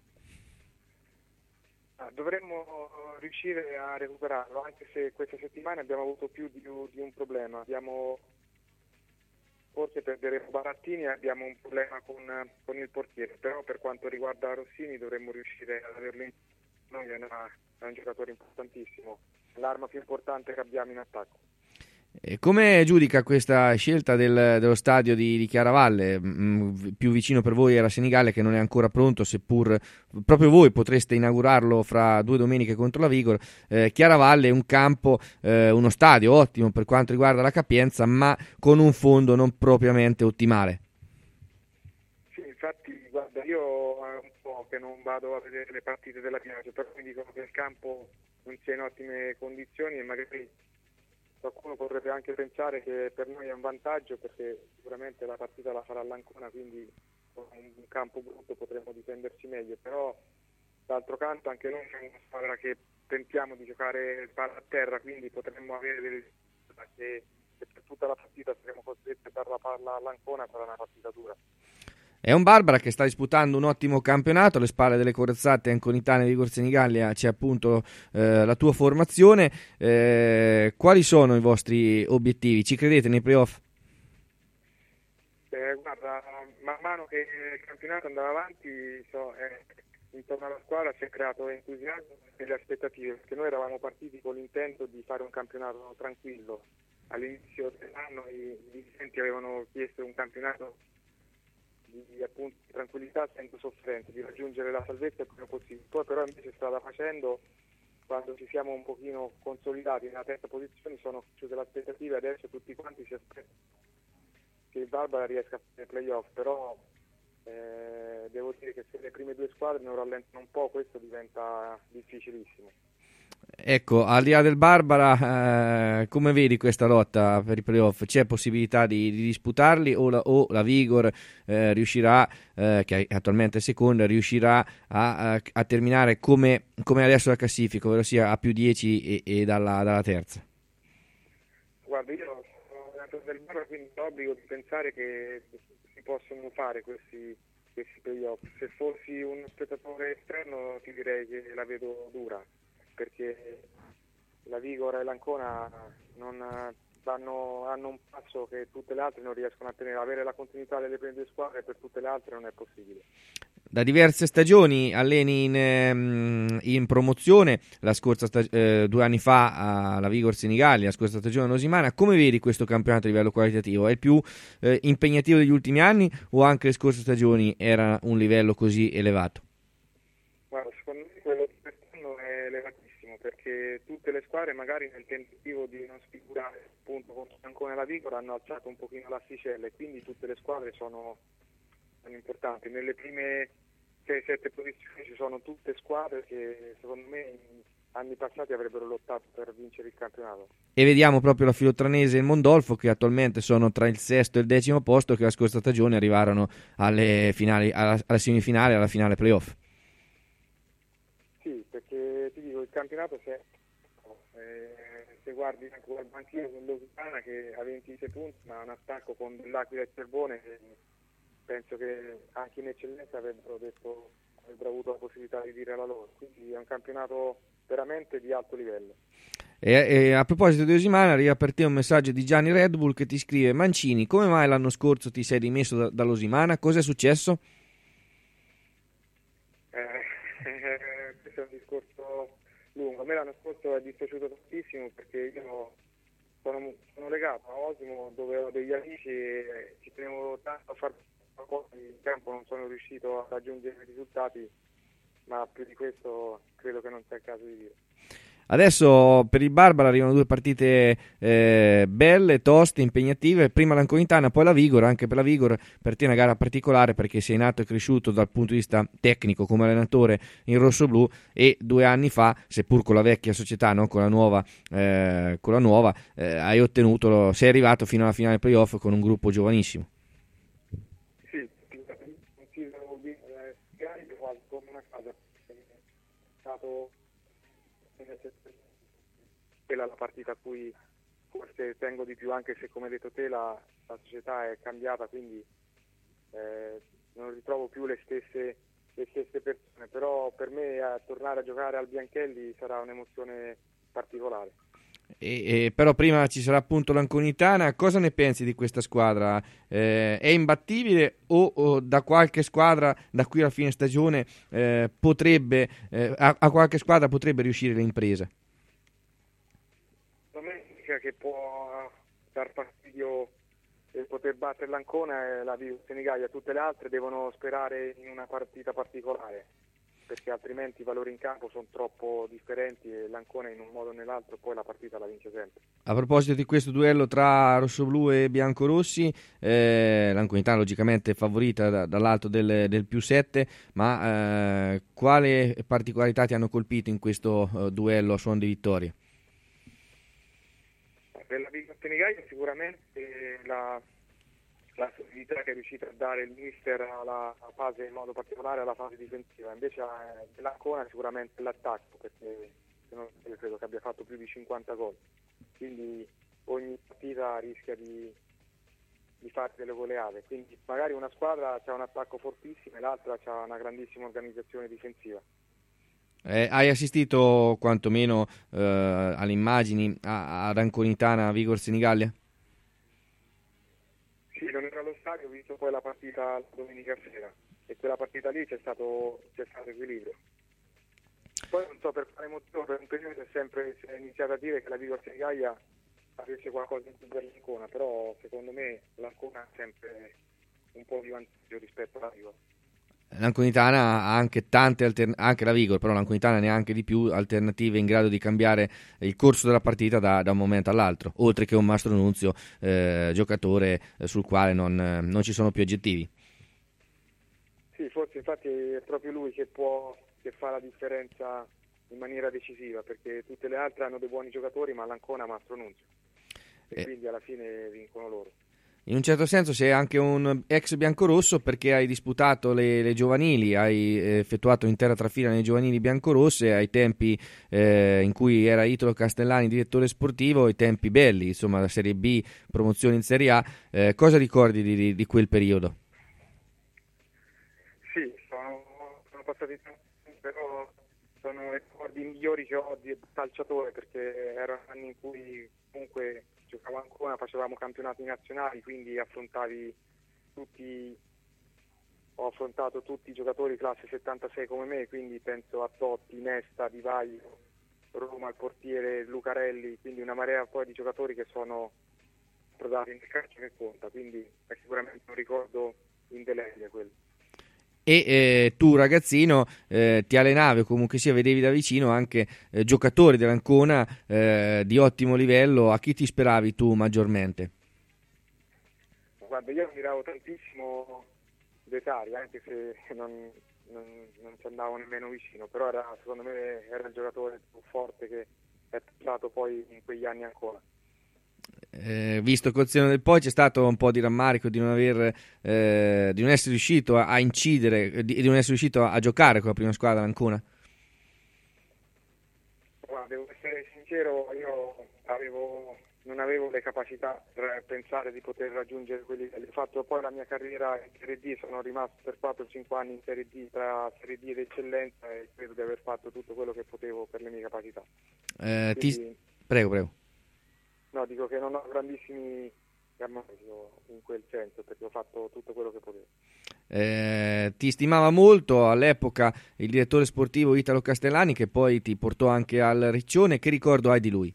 Ah, dovremmo riuscire a recuperarlo, anche se questa settimana abbiamo avuto più di, di un problema. Abbiamo, forse perderemo Barattini e abbiamo un problema con, con il portiere, però per quanto riguarda Rossini dovremmo riuscire ad averlo in noi. È, una, è un giocatore importantissimo, è l'arma più importante che abbiamo in attacco. E come giudica questa scelta del, dello stadio di, di Chiaravalle? Mm, più vicino per voi era Senigallia, che non è ancora pronto, seppur proprio voi potreste inaugurarlo fra due domeniche contro la Vigor. eh, Chiaravalle è un campo, eh, uno stadio ottimo per quanto riguarda la capienza, ma con un fondo non propriamente ottimale. Sì, infatti guarda, io è un po' che non vado a vedere le partite della Piaggio, però mi dicono che il campo non sia in ottime condizioni e magari qualcuno potrebbe anche pensare che per noi è un vantaggio, perché sicuramente la partita la farà l'Ancona, quindi con un campo brutto potremo difenderci meglio, però d'altro canto anche noi siamo una squadra che tentiamo di giocare palla a terra, quindi potremmo avere delle se, se per tutta la partita saremo costretti a dare la palla all'Ancona, sarà una partita dura. È un Barbara che sta disputando un ottimo campionato, alle spalle delle corazzate anconitane di Vigor Senigallia c'è appunto eh, la tua formazione. Eh, quali sono i vostri obiettivi? Ci credete nei playoff? Eh, guarda, man mano che il campionato andava avanti, so, eh, intorno alla squadra si è creato entusiasmo e le aspettative, perché noi eravamo partiti con l'intento di fare un campionato tranquillo. All'inizio dell'anno i dirigenti avevano chiesto un campionato di appunto tranquillità senza sofferenza, di raggiungere la salvezza il prima possibile. Poi però invece strada facendo, quando ci siamo un pochino consolidati nella terza posizione, sono chiuse le aspettative, adesso tutti quanti si aspettano che il Barbara riesca a fare i playoff, però eh, devo dire che se le prime due squadre non rallentano un po', questo diventa difficilissimo. Ecco, al di là del Barbara, eh, come vedi questa lotta per i playoff? C'è possibilità di, di disputarli o la, o la Vigor eh, riuscirà, eh, che è attualmente seconda, riuscirà a, a, a terminare come, come adesso la classifica, ovvero sia a più dieci e, e dalla, dalla terza? Guarda, io sono allenatore del Barbara, quindi ho l'obbligo di pensare che si possono fare questi, questi playoff. Se fossi un spettatore esterno ti direi che la vedo dura, perché la Vigor e l'Ancona non vanno, hanno un passo che tutte le altre non riescono a tenere. Avere la continuità delle prime due squadre per tutte le altre non è possibile. Da diverse stagioni alleni in, in promozione, la scorsa stag- eh, due anni fa alla Vigor Senigallia, la scorsa stagione Nosimana. Come vedi questo campionato a livello qualitativo? È il più eh, impegnativo degli ultimi anni o anche le scorse stagioni era un livello così elevato? Guarda, secondo me quello di quest'anno è elevatissimo, perché tutte le squadre magari nel tentativo di non sfigurare appunto contro Ancona e la Vigor hanno alzato un pochino l'asticella e quindi tutte le squadre sono importanti. Nelle prime sei sette posizioni ci sono tutte squadre che secondo me in anni passati avrebbero lottato per vincere il campionato. E vediamo proprio la Filottranese e il Mondolfo che attualmente sono tra il sesto e il decimo posto, che la scorsa stagione arrivarono alle finali, alla, alla semifinale e alla finale playoff. Sì, perché ti dico, il campionato se, eh, se guardi anche al banchino con l'Osana che ha ventisei punti ma ha un attacco con l'Aquila e Cervone, penso che anche in eccellenza avrebbero detto, avrebbero avuto la possibilità di dire la loro, quindi è un campionato veramente di alto livello. E, e a proposito di Osimana, arriva per te un messaggio di Gianni Red Bull che ti scrive: Mancini, come mai l'anno scorso ti sei dimesso da, dall'Osimana? Cosa è successo? Eh, questo è un discorso lungo. A me l'anno scorso è dispiaciuto tantissimo perché io sono, sono legato a Osimo, dove ho degli amici e ci tenevo tanto a far in campo. Non sono riuscito a raggiungere i risultati, ma più di questo credo che non sia il caso di dire. Adesso per il Barbara arrivano due partite eh, belle, toste, impegnative, prima l'Anconitana, poi la Vigor. Anche per la Vigor per te è una gara particolare perché sei nato e cresciuto dal punto di vista tecnico come allenatore in rossoblù e due anni fa, seppur con la vecchia società, no? con la nuova, eh, con la nuova eh, hai ottenuto, sei arrivato fino alla finale playoff con un gruppo giovanissimo. Come una casa, è stato quella la partita a cui forse tengo di più, anche se come hai detto te la, la società è cambiata, quindi eh, non ritrovo più le stesse, le stesse persone, però per me a tornare a giocare al Bianchelli sarà un'emozione particolare. E, e, però prima ci sarà appunto l'Anconitana. Cosa ne pensi di questa squadra? Eh, è imbattibile o, o da qualche squadra da qui alla fine stagione eh, potrebbe eh, a, a qualche squadra potrebbe riuscire l'impresa? Domenica che può dar fastidio e poter battere l'Ancona e la Senigallia, tutte le altre devono sperare in una partita particolare, perché altrimenti i valori in campo sono troppo differenti e l'Ancona in un modo o nell'altro poi la partita la vince sempre. A proposito di questo duello tra rossoblù e biancorossi, eh, l'Anconitana logicamente è favorita da, dall'alto del, del più sette, ma eh, quale particolarità ti hanno colpito in questo uh, duello a suon di vittoria? Per la Vigor Senigallia sicuramente la... la solidità che è riuscita a dare il mister alla fase, in modo particolare alla fase difensiva. Invece dell'Ancona sicuramente l'attacco, perché io credo che abbia fatto più di cinquanta gol, quindi ogni partita rischia di, di fare delle goleate, quindi magari una squadra ha un attacco fortissimo e l'altra ha una grandissima organizzazione difensiva. Eh, hai assistito quantomeno eh, alle immagini a, ad Anconitana Vigor Senigallia? Sì, non ero allo stadio, ho visto poi la partita la domenica sera e quella partita lì c'è stato, c'è stato equilibrio. Poi non so per quale motivo, per un periodo è sempre si è iniziato a dire che la Vigor Senigallia avesse qualcosa in più per l'Ancona, però secondo me l'Ancona ha sempre un po' di vantaggio rispetto alla Vigor. l'Anconitana ha anche tante alternative, anche la Vigor, però l'Anconitana neanche di più alternative in grado di cambiare il corso della partita da, da un momento all'altro, oltre che un Mastro Nunzio, eh, giocatore eh, sul quale non, eh, non ci sono più aggettivi. Sì, forse infatti è proprio lui che può, che fa la differenza in maniera decisiva, perché tutte le altre hanno dei buoni giocatori, ma l'Ancona ha Mastro Nunzio, e eh. quindi alla fine vincono loro. In un certo senso sei anche un ex biancorosso, perché hai disputato le, le giovanili, hai effettuato l'intera trafila nei giovanili biancorosse ai tempi eh, in cui era Italo Castellani direttore sportivo, ai tempi belli, insomma la Serie B, promozione in Serie A. Eh, cosa ricordi di, di, di quel periodo? Sì, sono, sono passati tanti, però sono i ricordi migliori che ho di calciatore, perché erano anni in cui comunque giocavo ancora, facevamo campionati nazionali, quindi affrontavi tutti, ho affrontato tutti i giocatori classe settantasei come me, quindi penso a Totti, Nesta, Di Vaglio, Roma, il portiere Lucarelli, quindi una marea poi di giocatori che sono prodati nel calcio che conta, quindi è sicuramente un ricordo indelebile quello. E eh, tu ragazzino eh, ti allenavi o comunque sia vedevi da vicino anche eh, giocatori dell'Ancona eh, di ottimo livello. A chi ti speravi tu maggiormente? Guarda, io ammiravo tantissimo Detari, anche se non, non, non ci andavo nemmeno vicino, però era, secondo me era il giocatore più forte che è stato poi in quegli anni ancora. Eh, visto col seno del poi c'è stato un po' di rammarico di non aver eh, di non essere riuscito a, a incidere, di, di non essere riuscito a, a giocare con la prima squadra l'Ancona. Guarda, devo essere sincero, io avevo, non avevo le capacità per pensare di poter raggiungere quelli livelli. Ho fatto poi la mia carriera in Serie D, sono rimasto per quattro cinque anni in Serie D, tra Serie D ed eccellenza, e credo di aver fatto tutto quello che potevo per le mie capacità. Eh, Quindi, ti... Prego, prego. No, dico che non ho grandissimi gammatori in quel senso, perché ho fatto tutto quello che potevo. Eh, ti stimava molto all'epoca il direttore sportivo Italo Castellani, che poi ti portò anche al Riccione. Che ricordo hai di lui?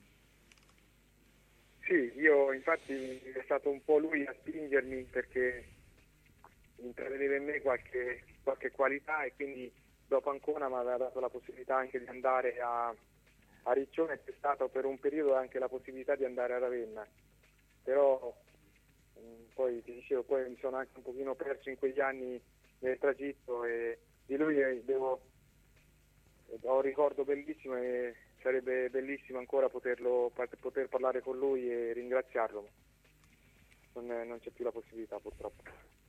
Sì, io infatti è stato un po' lui a spingermi, perché intravedeva in me qualche, qualche qualità, e quindi dopo Ancona mi aveva dato la possibilità anche di andare a a Riccione. C'è stata per un periodo anche la possibilità di andare a Ravenna, però mh, poi ti dicevo, poi mi sono anche un pochino perso in quegli anni nel tragitto, e di lui devo, ho un ricordo bellissimo, e sarebbe bellissimo ancora poterlo, poter parlare con lui e ringraziarlo. Non, è, non c'è più la possibilità, purtroppo.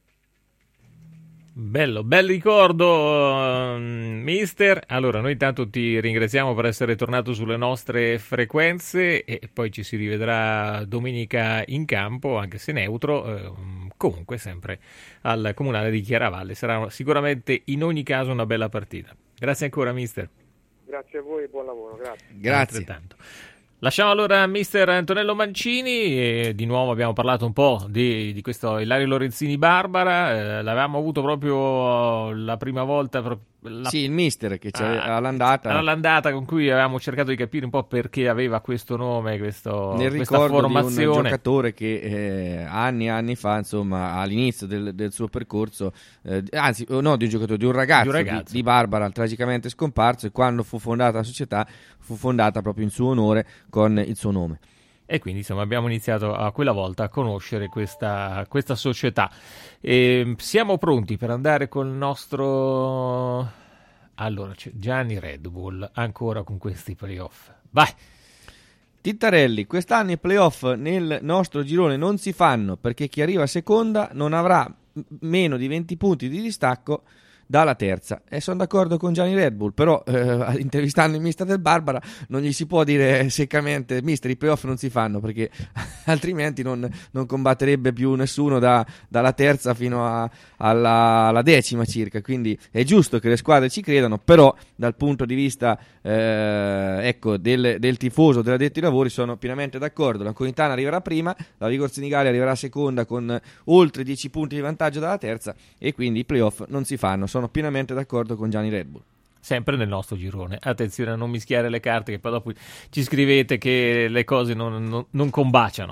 Bello, bel ricordo, uh, mister. Allora, noi intanto ti ringraziamo per essere tornato sulle nostre frequenze, e poi ci si rivedrà domenica in campo, anche se neutro, uh, comunque sempre al Comunale di Chiaravalle. Sarà sicuramente in ogni caso una bella partita. Grazie ancora, mister. Grazie a voi e buon lavoro, grazie. Grazie. Altrettanto. Lasciamo allora mister Antonello Mancini, e di nuovo abbiamo parlato un po' di, di questo Ilario Lorenzini Barbara. Eh, l'avevamo avuto proprio la prima volta, la... sì, il mister che c'è ah, all'andata all'andata con cui avevamo cercato di capire un po' perché aveva questo nome, questo, nel questa ricordo formazione. di un giocatore che eh, anni e anni fa, insomma, all'inizio del, del suo percorso, eh, anzi no, di un giocatore, di un ragazzo, di, un ragazzo. Di, di Barbara, tragicamente scomparso, e quando fu fondata la società fu fondata proprio in suo onore con il suo nome. E quindi insomma abbiamo iniziato a quella volta a conoscere questa, questa società. E siamo pronti per andare col nostro... Allora c'è Gianni Red Bull ancora con questi playoff. Vai! Tittarelli, quest'anno i playoff nel nostro girone non si fanno, perché chi arriva seconda non avrà meno di venti punti di distacco dalla terza, e sono d'accordo con Gianni Red Bull, però eh, intervistando il mister del Barbara non gli si può dire seccamente mister i playoff non si fanno, perché altrimenti non, non combatterebbe più nessuno da, dalla terza fino a, alla, alla decima circa, quindi è giusto che le squadre ci credano, però dal punto di vista eh, ecco, del, del tifoso, dell'addetto ai lavori, sono pienamente d'accordo. L'Anconitana arriverà prima, la Vigor Senigallia arriverà seconda con oltre dieci punti di vantaggio dalla terza, e quindi i playoff non si fanno. Sono pienamente d'accordo con Gianni Red Bull. Sempre nel nostro girone. Attenzione a non mischiare le carte, che poi dopo ci scrivete che le cose non, non, non combaciano.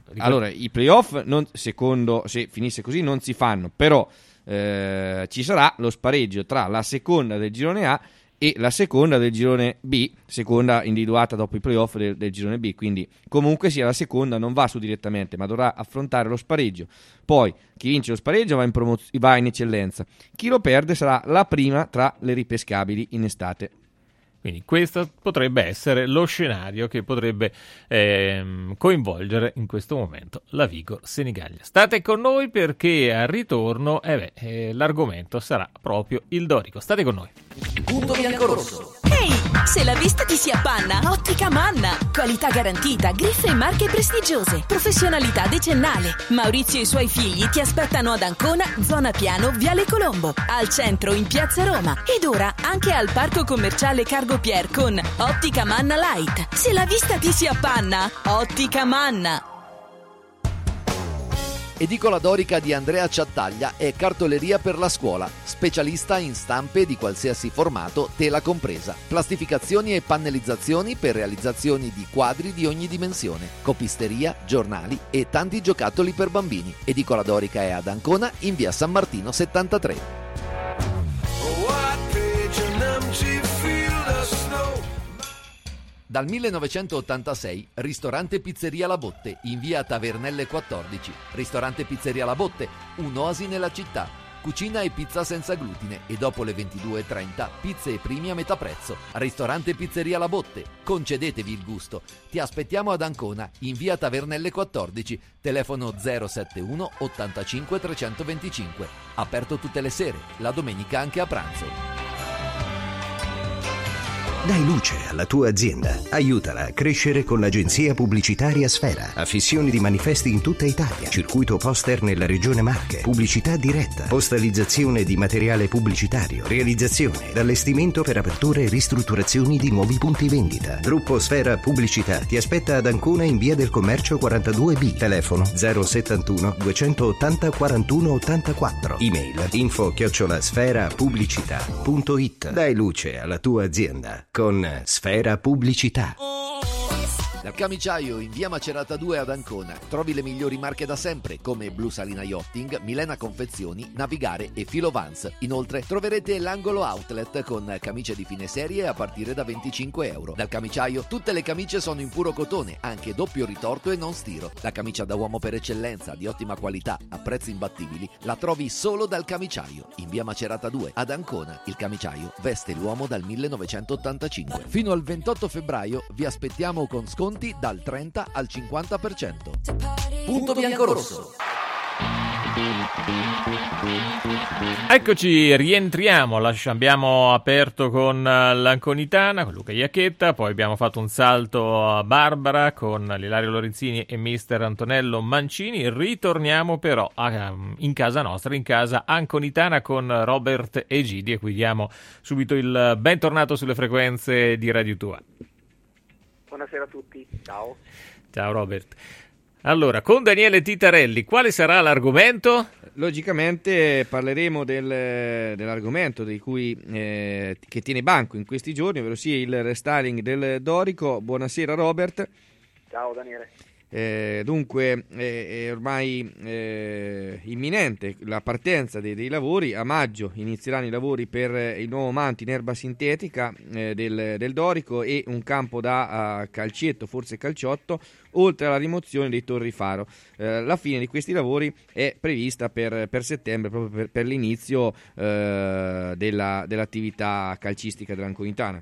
Allora, i playoff, non, secondo, se finisse così, non si fanno, però eh, ci sarà lo spareggio tra la seconda del girone A e la seconda del girone B, seconda individuata dopo i playoff del, del girone B, quindi comunque sia la seconda non va su direttamente, ma dovrà affrontare lo spareggio. Poi chi vince lo spareggio va in, promoz- va in eccellenza, chi lo perde sarà la prima tra le ripescabili in estate. Quindi questo potrebbe essere lo scenario che potrebbe ehm, coinvolgere in questo momento la Vigo Senigallia. State con noi perché al ritorno eh beh, eh, l'argomento sarà proprio il dorico. State con noi. Punto biancorosso. Ehi, se la vista ti si appanna, Ottica Manna. Qualità garantita, griffe e marche prestigiose, professionalità decennale. Maurizio e i suoi figli ti aspettano ad Ancona, zona Piano, Viale Colombo, al centro in Piazza Roma ed ora anche al parco commerciale Cargo Pier con Ottica Manna Light. Se la vista ti si appanna, Ottica Manna. Edicola Dorica di Andrea Ciattaglia è cartoleria per la scuola, specialista in stampe di qualsiasi formato, tela compresa, plastificazioni e pannellizzazioni per realizzazioni di quadri di ogni dimensione, copisteria, giornali e tanti giocattoli per bambini. Edicola Dorica è ad Ancona in via San Martino settantatré. Dal millenovecentottantasei, ristorante Pizzeria La Botte, in via Tavernelle quattordici. Ristorante Pizzeria La Botte, un'oasi nella città. Cucina e pizza senza glutine e dopo le ventidue e trenta pizze e primi a metà prezzo. Ristorante Pizzeria La Botte, concedetevi il gusto. Ti aspettiamo ad Ancona, in via Tavernelle quattordici, telefono zero sette uno ottantacinque trecentoventicinque. Aperto tutte le sere, la domenica anche a pranzo. Dai luce alla tua azienda. Aiutala a crescere con l'agenzia pubblicitaria Sfera. Affissioni di manifesti in tutta Italia. Circuito poster nella regione Marche. Pubblicità diretta. Postalizzazione di materiale pubblicitario. Realizzazione ed allestimento per aperture e ristrutturazioni di nuovi punti vendita. Gruppo Sfera Pubblicità ti aspetta ad Ancona in via del Commercio quarantadue B. Telefono zero settantuno duecentottanta quarantuno ottantaquattro. Email info chiocciola sfera pubblicità punto it. Dai luce alla tua azienda con Sfera Pubblicità. Dal Camiciaio in via Macerata due ad Ancona trovi le migliori marche da sempre come Blu Salina Yachting, Milena Confezioni, Navigare e Filovans. Inoltre troverete l'angolo outlet con camicie di fine serie a partire da venticinque euro. Dal Camiciaio tutte le camicie sono in puro cotone, anche doppio ritorto e non stiro. La camicia da uomo per eccellenza, di ottima qualità, a prezzi imbattibili, la trovi solo dal Camiciaio in via Macerata due ad Ancona. Il Camiciaio veste l'uomo dal millenovecentottantacinque. Fino al ventotto febbraio vi aspettiamo con sconti dal trenta al cinquanta per cento. Punto biancorosso. Eccoci, rientriamo, lascia- abbiamo aperto con l'Anconitana, con Luca Iacchetta, poi abbiamo fatto un salto a Barbara con Ilario Lorenzini e mister Antonello Mancini, ritorniamo però a, in casa nostra, in casa Anconitana con Robert Egidi e qui diamo subito il bentornato sulle frequenze di Radio Tua. Buonasera a tutti, ciao. Ciao Robert. Allora, con Daniele Titarelli, quale sarà l'argomento? Logicamente parleremo del, dell'argomento di cui, eh, che tiene banco in questi giorni, ovvero sia il restyling del Dorico. Buonasera Robert. Ciao Daniele. Eh, dunque eh, è ormai eh, imminente la partenza dei, dei lavori. A maggio inizieranno i lavori per il nuovo manto in erba sintetica eh, del, del Dorico e un campo da uh, calcetto, forse calciotto, oltre alla rimozione dei torri faro. Eh, la fine di questi lavori è prevista per, per settembre, proprio per, per l'inizio eh, della, dell'attività calcistica dell'Anconitana.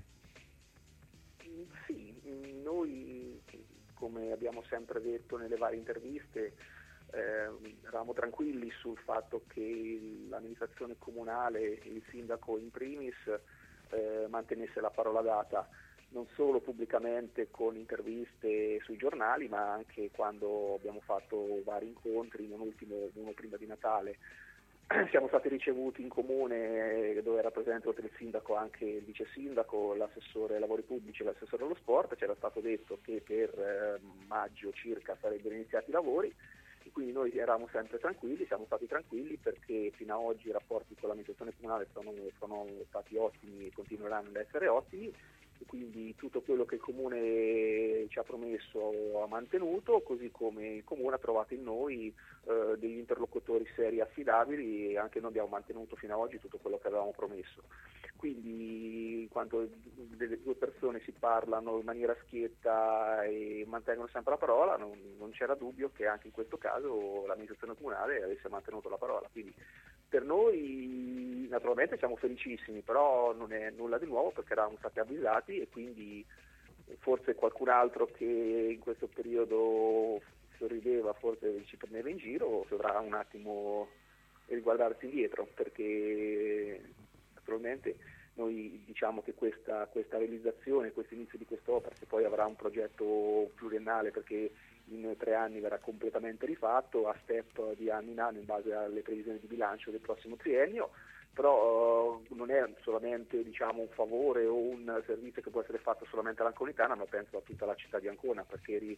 Come abbiamo sempre detto nelle varie interviste, eh, eravamo tranquilli sul fatto che l'amministrazione comunale e il sindaco in primis eh, mantenesse la parola data, non solo pubblicamente con interviste sui giornali, ma anche quando abbiamo fatto vari incontri, non ultimo uno prima di Natale. Siamo stati ricevuti in comune dove era presente oltre il sindaco anche il vice sindaco, l'assessore ai lavori pubblici e l'assessore allo sport. C'era stato detto che per eh, maggio circa sarebbero iniziati i lavori e quindi noi eravamo sempre tranquilli, siamo stati tranquilli perché fino ad oggi i rapporti con l'amministrazione comunale sono, sono stati ottimi e continueranno ad essere ottimi quindi tutto quello che il Comune ci ha promesso ha mantenuto, così come il Comune ha trovato in noi eh, degli interlocutori seri e affidabili, e anche noi abbiamo mantenuto fino ad oggi tutto quello che avevamo promesso. Quindi quando delle due persone si parlano in maniera schietta e mantengono sempre la parola, non, non c'era dubbio che anche in questo caso l'amministrazione comunale avesse mantenuto la parola. Quindi per noi naturalmente siamo felicissimi, però non è nulla di nuovo perché eravamo stati avvisati, e quindi forse qualcun altro che in questo periodo sorrideva, forse ci prendeva in giro, dovrà un attimo riguardarsi indietro, perché naturalmente noi diciamo che questa, questa realizzazione, questo inizio di quest'opera, che poi avrà un progetto pluriennale perché in tre anni verrà completamente rifatto a step di anno in anno in base alle previsioni di bilancio del prossimo triennio, però uh, non è solamente diciamo un favore o un servizio che può essere fatto solamente all'Anconitana, ma penso a tutta la città di Ancona, perché ri,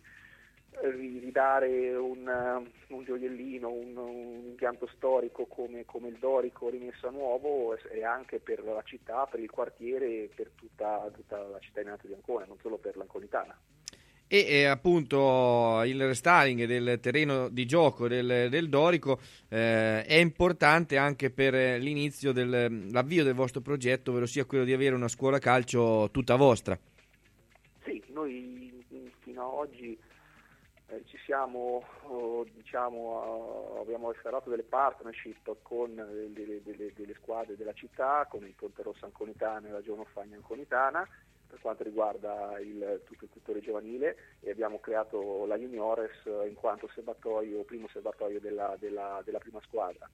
ridare un, un gioiellino, un, un impianto storico come, come il Dorico rimesso a nuovo è anche per la città, per il quartiere e per tutta, tutta la cittadinanza di Ancona, non solo per l'Anconitana. E eh, appunto il restyling del terreno di gioco del, del Dorico eh, è importante anche per l'inizio dell'avvio del vostro progetto, ovvero sia quello di avere una scuola calcio tutta vostra. Sì, noi fino ad oggi eh, ci siamo, oh, diciamo, uh, abbiamo instaurato delle partnership con delle, delle, delle squadre della città, con il Ponte Rosso Anconitana e la Giovano Fagna Anconitana, per quanto riguarda il, tutto il settore giovanile, e abbiamo creato la Juniores in quanto serbatoio, primo serbatoio della, della, della prima squadra.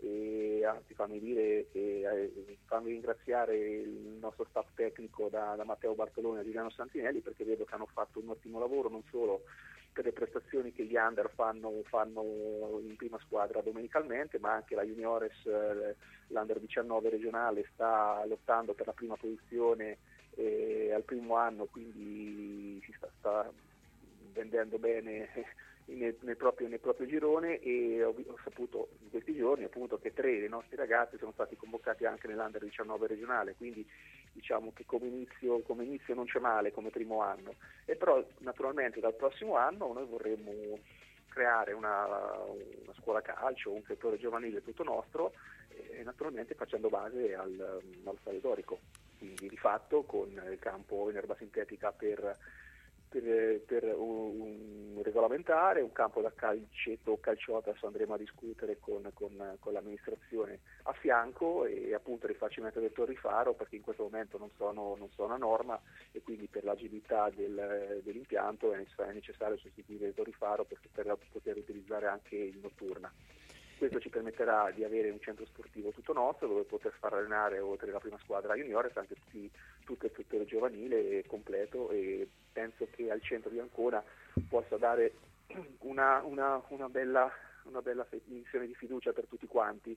E anzi fammi dire che eh, fammi ringraziare il nostro staff tecnico da, da Matteo Bartoloni a Giuliano Santinelli, perché vedo che hanno fatto un ottimo lavoro non solo per le prestazioni che gli under fanno, fanno in prima squadra domenicalmente, ma anche la Juniores, eh, l'Under diciannove regionale sta lottando per la prima posizione eh, al primo anno, quindi si sta, sta vendendo bene nel, nel, proprio, nel proprio girone, e ho, ho saputo in questi giorni appunto che tre dei nostri ragazzi sono stati convocati anche nell'Under diciannove regionale, quindi diciamo che come inizio, come inizio non c'è male come primo anno. E però naturalmente dal prossimo anno noi vorremmo creare una, una scuola calcio, un settore giovanile tutto nostro, e naturalmente facendo base al, al Stadio Dorico, quindi di fatto con il campo in erba sintetica per Per, per un, un regolamentare, un campo da calcetto o calciotto, adesso andremo a discutere con, con, con l'amministrazione a fianco, e appunto il rifacimento del torrifaro, perché in questo momento non sono, non sono a norma, e quindi per l'agilità del, dell'impianto è necessario sostituire il torrifaro per, per poter utilizzare anche il notturna. Questo ci permetterà di avere un centro sportivo tutto nostro, dove poter far allenare, oltre alla prima squadra juniores, anche tutti, tutto il settore giovanile completo, e penso che al centro di Ancona possa dare una, una, una bella, una bella missione di fiducia per tutti quanti,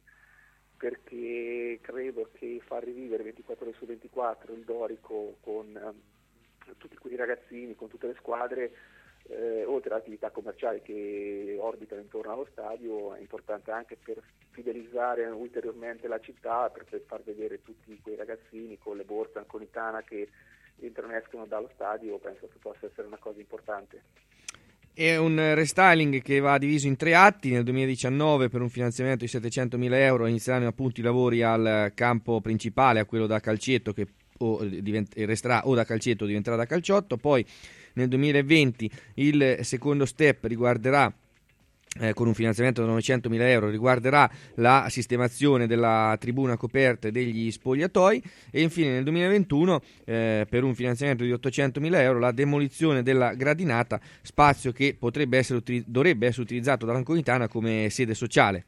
perché credo che far rivivere ventiquattro ore su ventiquattro il Dorico con eh, tutti quei ragazzini, con tutte le squadre, Eh, oltre all'attività commerciale che orbitano intorno allo stadio, è importante anche per fidelizzare ulteriormente la città, per, per far vedere tutti quei ragazzini con le borse Anconitana che entrano e escono dallo stadio. Penso che possa essere una cosa importante. È un restyling che va diviso in tre atti. Nel duemiladiciannove, per un finanziamento di settecentomila euro, inizieranno appunto i lavori al campo principale, a quello da calcetto, che o divent- resterà o da calcetto o diventerà da calciotto. Poi nel duemilaventi il secondo step riguarderà, eh, con un finanziamento di novecentomila euro, riguarderà la sistemazione della tribuna coperta e degli spogliatoi, e infine nel duemilaventuno eh, per un finanziamento di ottocentomila euro la demolizione della gradinata, spazio che potrebbe essere utili- dovrebbe essere utilizzato dall'Anconitana come sede sociale.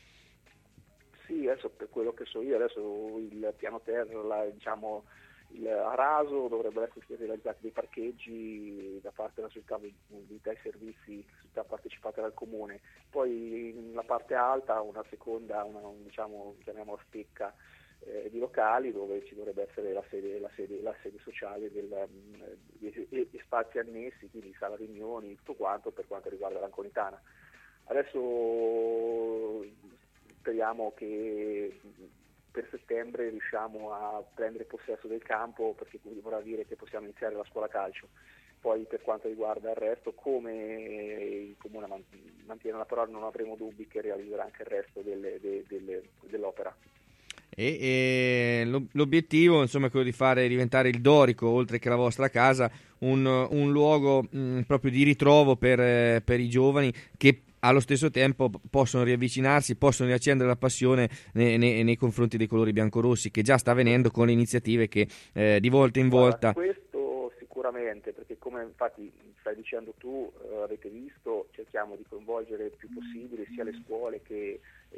Sì, adesso per quello che so io, adesso il piano terra, la, diciamo, il, a raso dovrebbero essere realizzati dei parcheggi da parte della società mobilità e servizi, società partecipata dal comune. Poi nella parte alta una seconda, una, un, diciamo, chiamiamola stecca eh, di locali, dove ci dovrebbe essere la sede, la sede, la sede sociale del, e, e spazi annessi, quindi sala riunioni, tutto quanto per quanto riguarda l'Anconitana. Adesso speriamo che per settembre riusciamo a prendere possesso del campo, perché vorrà dire che possiamo iniziare la scuola calcio. Poi per quanto riguarda il resto, come il Comune mantiene la parola, non avremo dubbi che realizzerà anche il resto delle, delle, delle, dell'opera. E, e l'obiettivo, insomma, è quello di fare diventare il Dorico, oltre che la vostra casa, un, un luogo mh, proprio di ritrovo per, per i giovani che allo stesso tempo possono riavvicinarsi, possono riaccendere la passione nei, nei, nei confronti dei colori biancorossi, che già sta avvenendo con le iniziative che eh, di volta in volta... Guarda, questo sicuramente, perché come infatti stai dicendo tu, eh, avete visto, cerchiamo di coinvolgere il più possibile sia le scuole che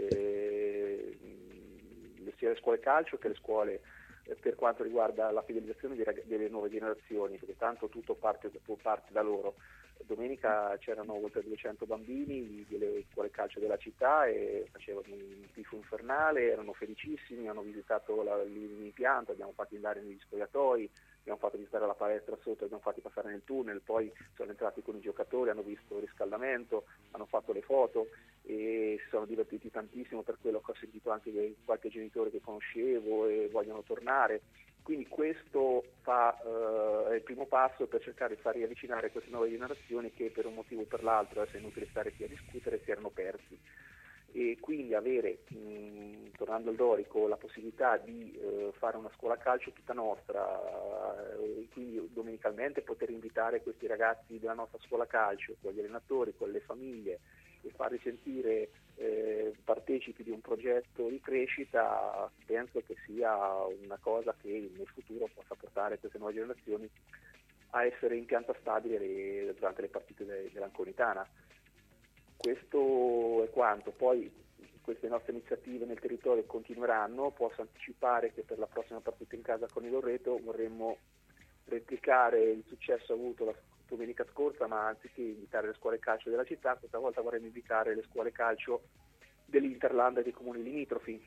eh, sia le scuole calcio che le scuole eh, per quanto riguarda la fidelizzazione delle, delle nuove generazioni, perché tanto tutto parte, parte da loro. Domenica c'erano oltre duecento bambini delle scuole calcio della città e facevano un tifo infernale, erano felicissimi, hanno visitato la, l'impianto, abbiamo fatto andare negli spogliatoi, abbiamo fatto visitare la palestra sotto, abbiamo fatti passare nel tunnel, poi sono entrati con i giocatori, hanno visto il riscaldamento, hanno fatto le foto e si sono divertiti tantissimo, per quello che ho sentito anche qualche genitore che conoscevo e vogliono tornare. Quindi questo fa, eh, è il primo passo per cercare di far riavvicinare queste nuove generazioni che per un motivo o per l'altro, adesso è inutile stare qui a discutere, si erano persi. E quindi avere, mh, tornando al Dorico, la possibilità di eh, fare una scuola calcio tutta nostra, eh, e quindi domenicalmente poter invitare questi ragazzi della nostra scuola calcio, con gli allenatori, con le famiglie, e farli sentire eh, partecipi di un progetto di crescita, penso che sia una cosa che nel futuro possa portare queste nuove generazioni a essere in pianta stabile durante le partite de- dell'Anconitana. Questo è quanto. Poi queste nostre iniziative nel territorio continueranno. Posso anticipare che per la prossima partita in casa con il Loreto vorremmo replicare il successo avuto la domenica scorsa, ma anziché invitare le scuole calcio della città, questa volta vorremmo invitare le scuole calcio dell'Interland e dei comuni limitrofi,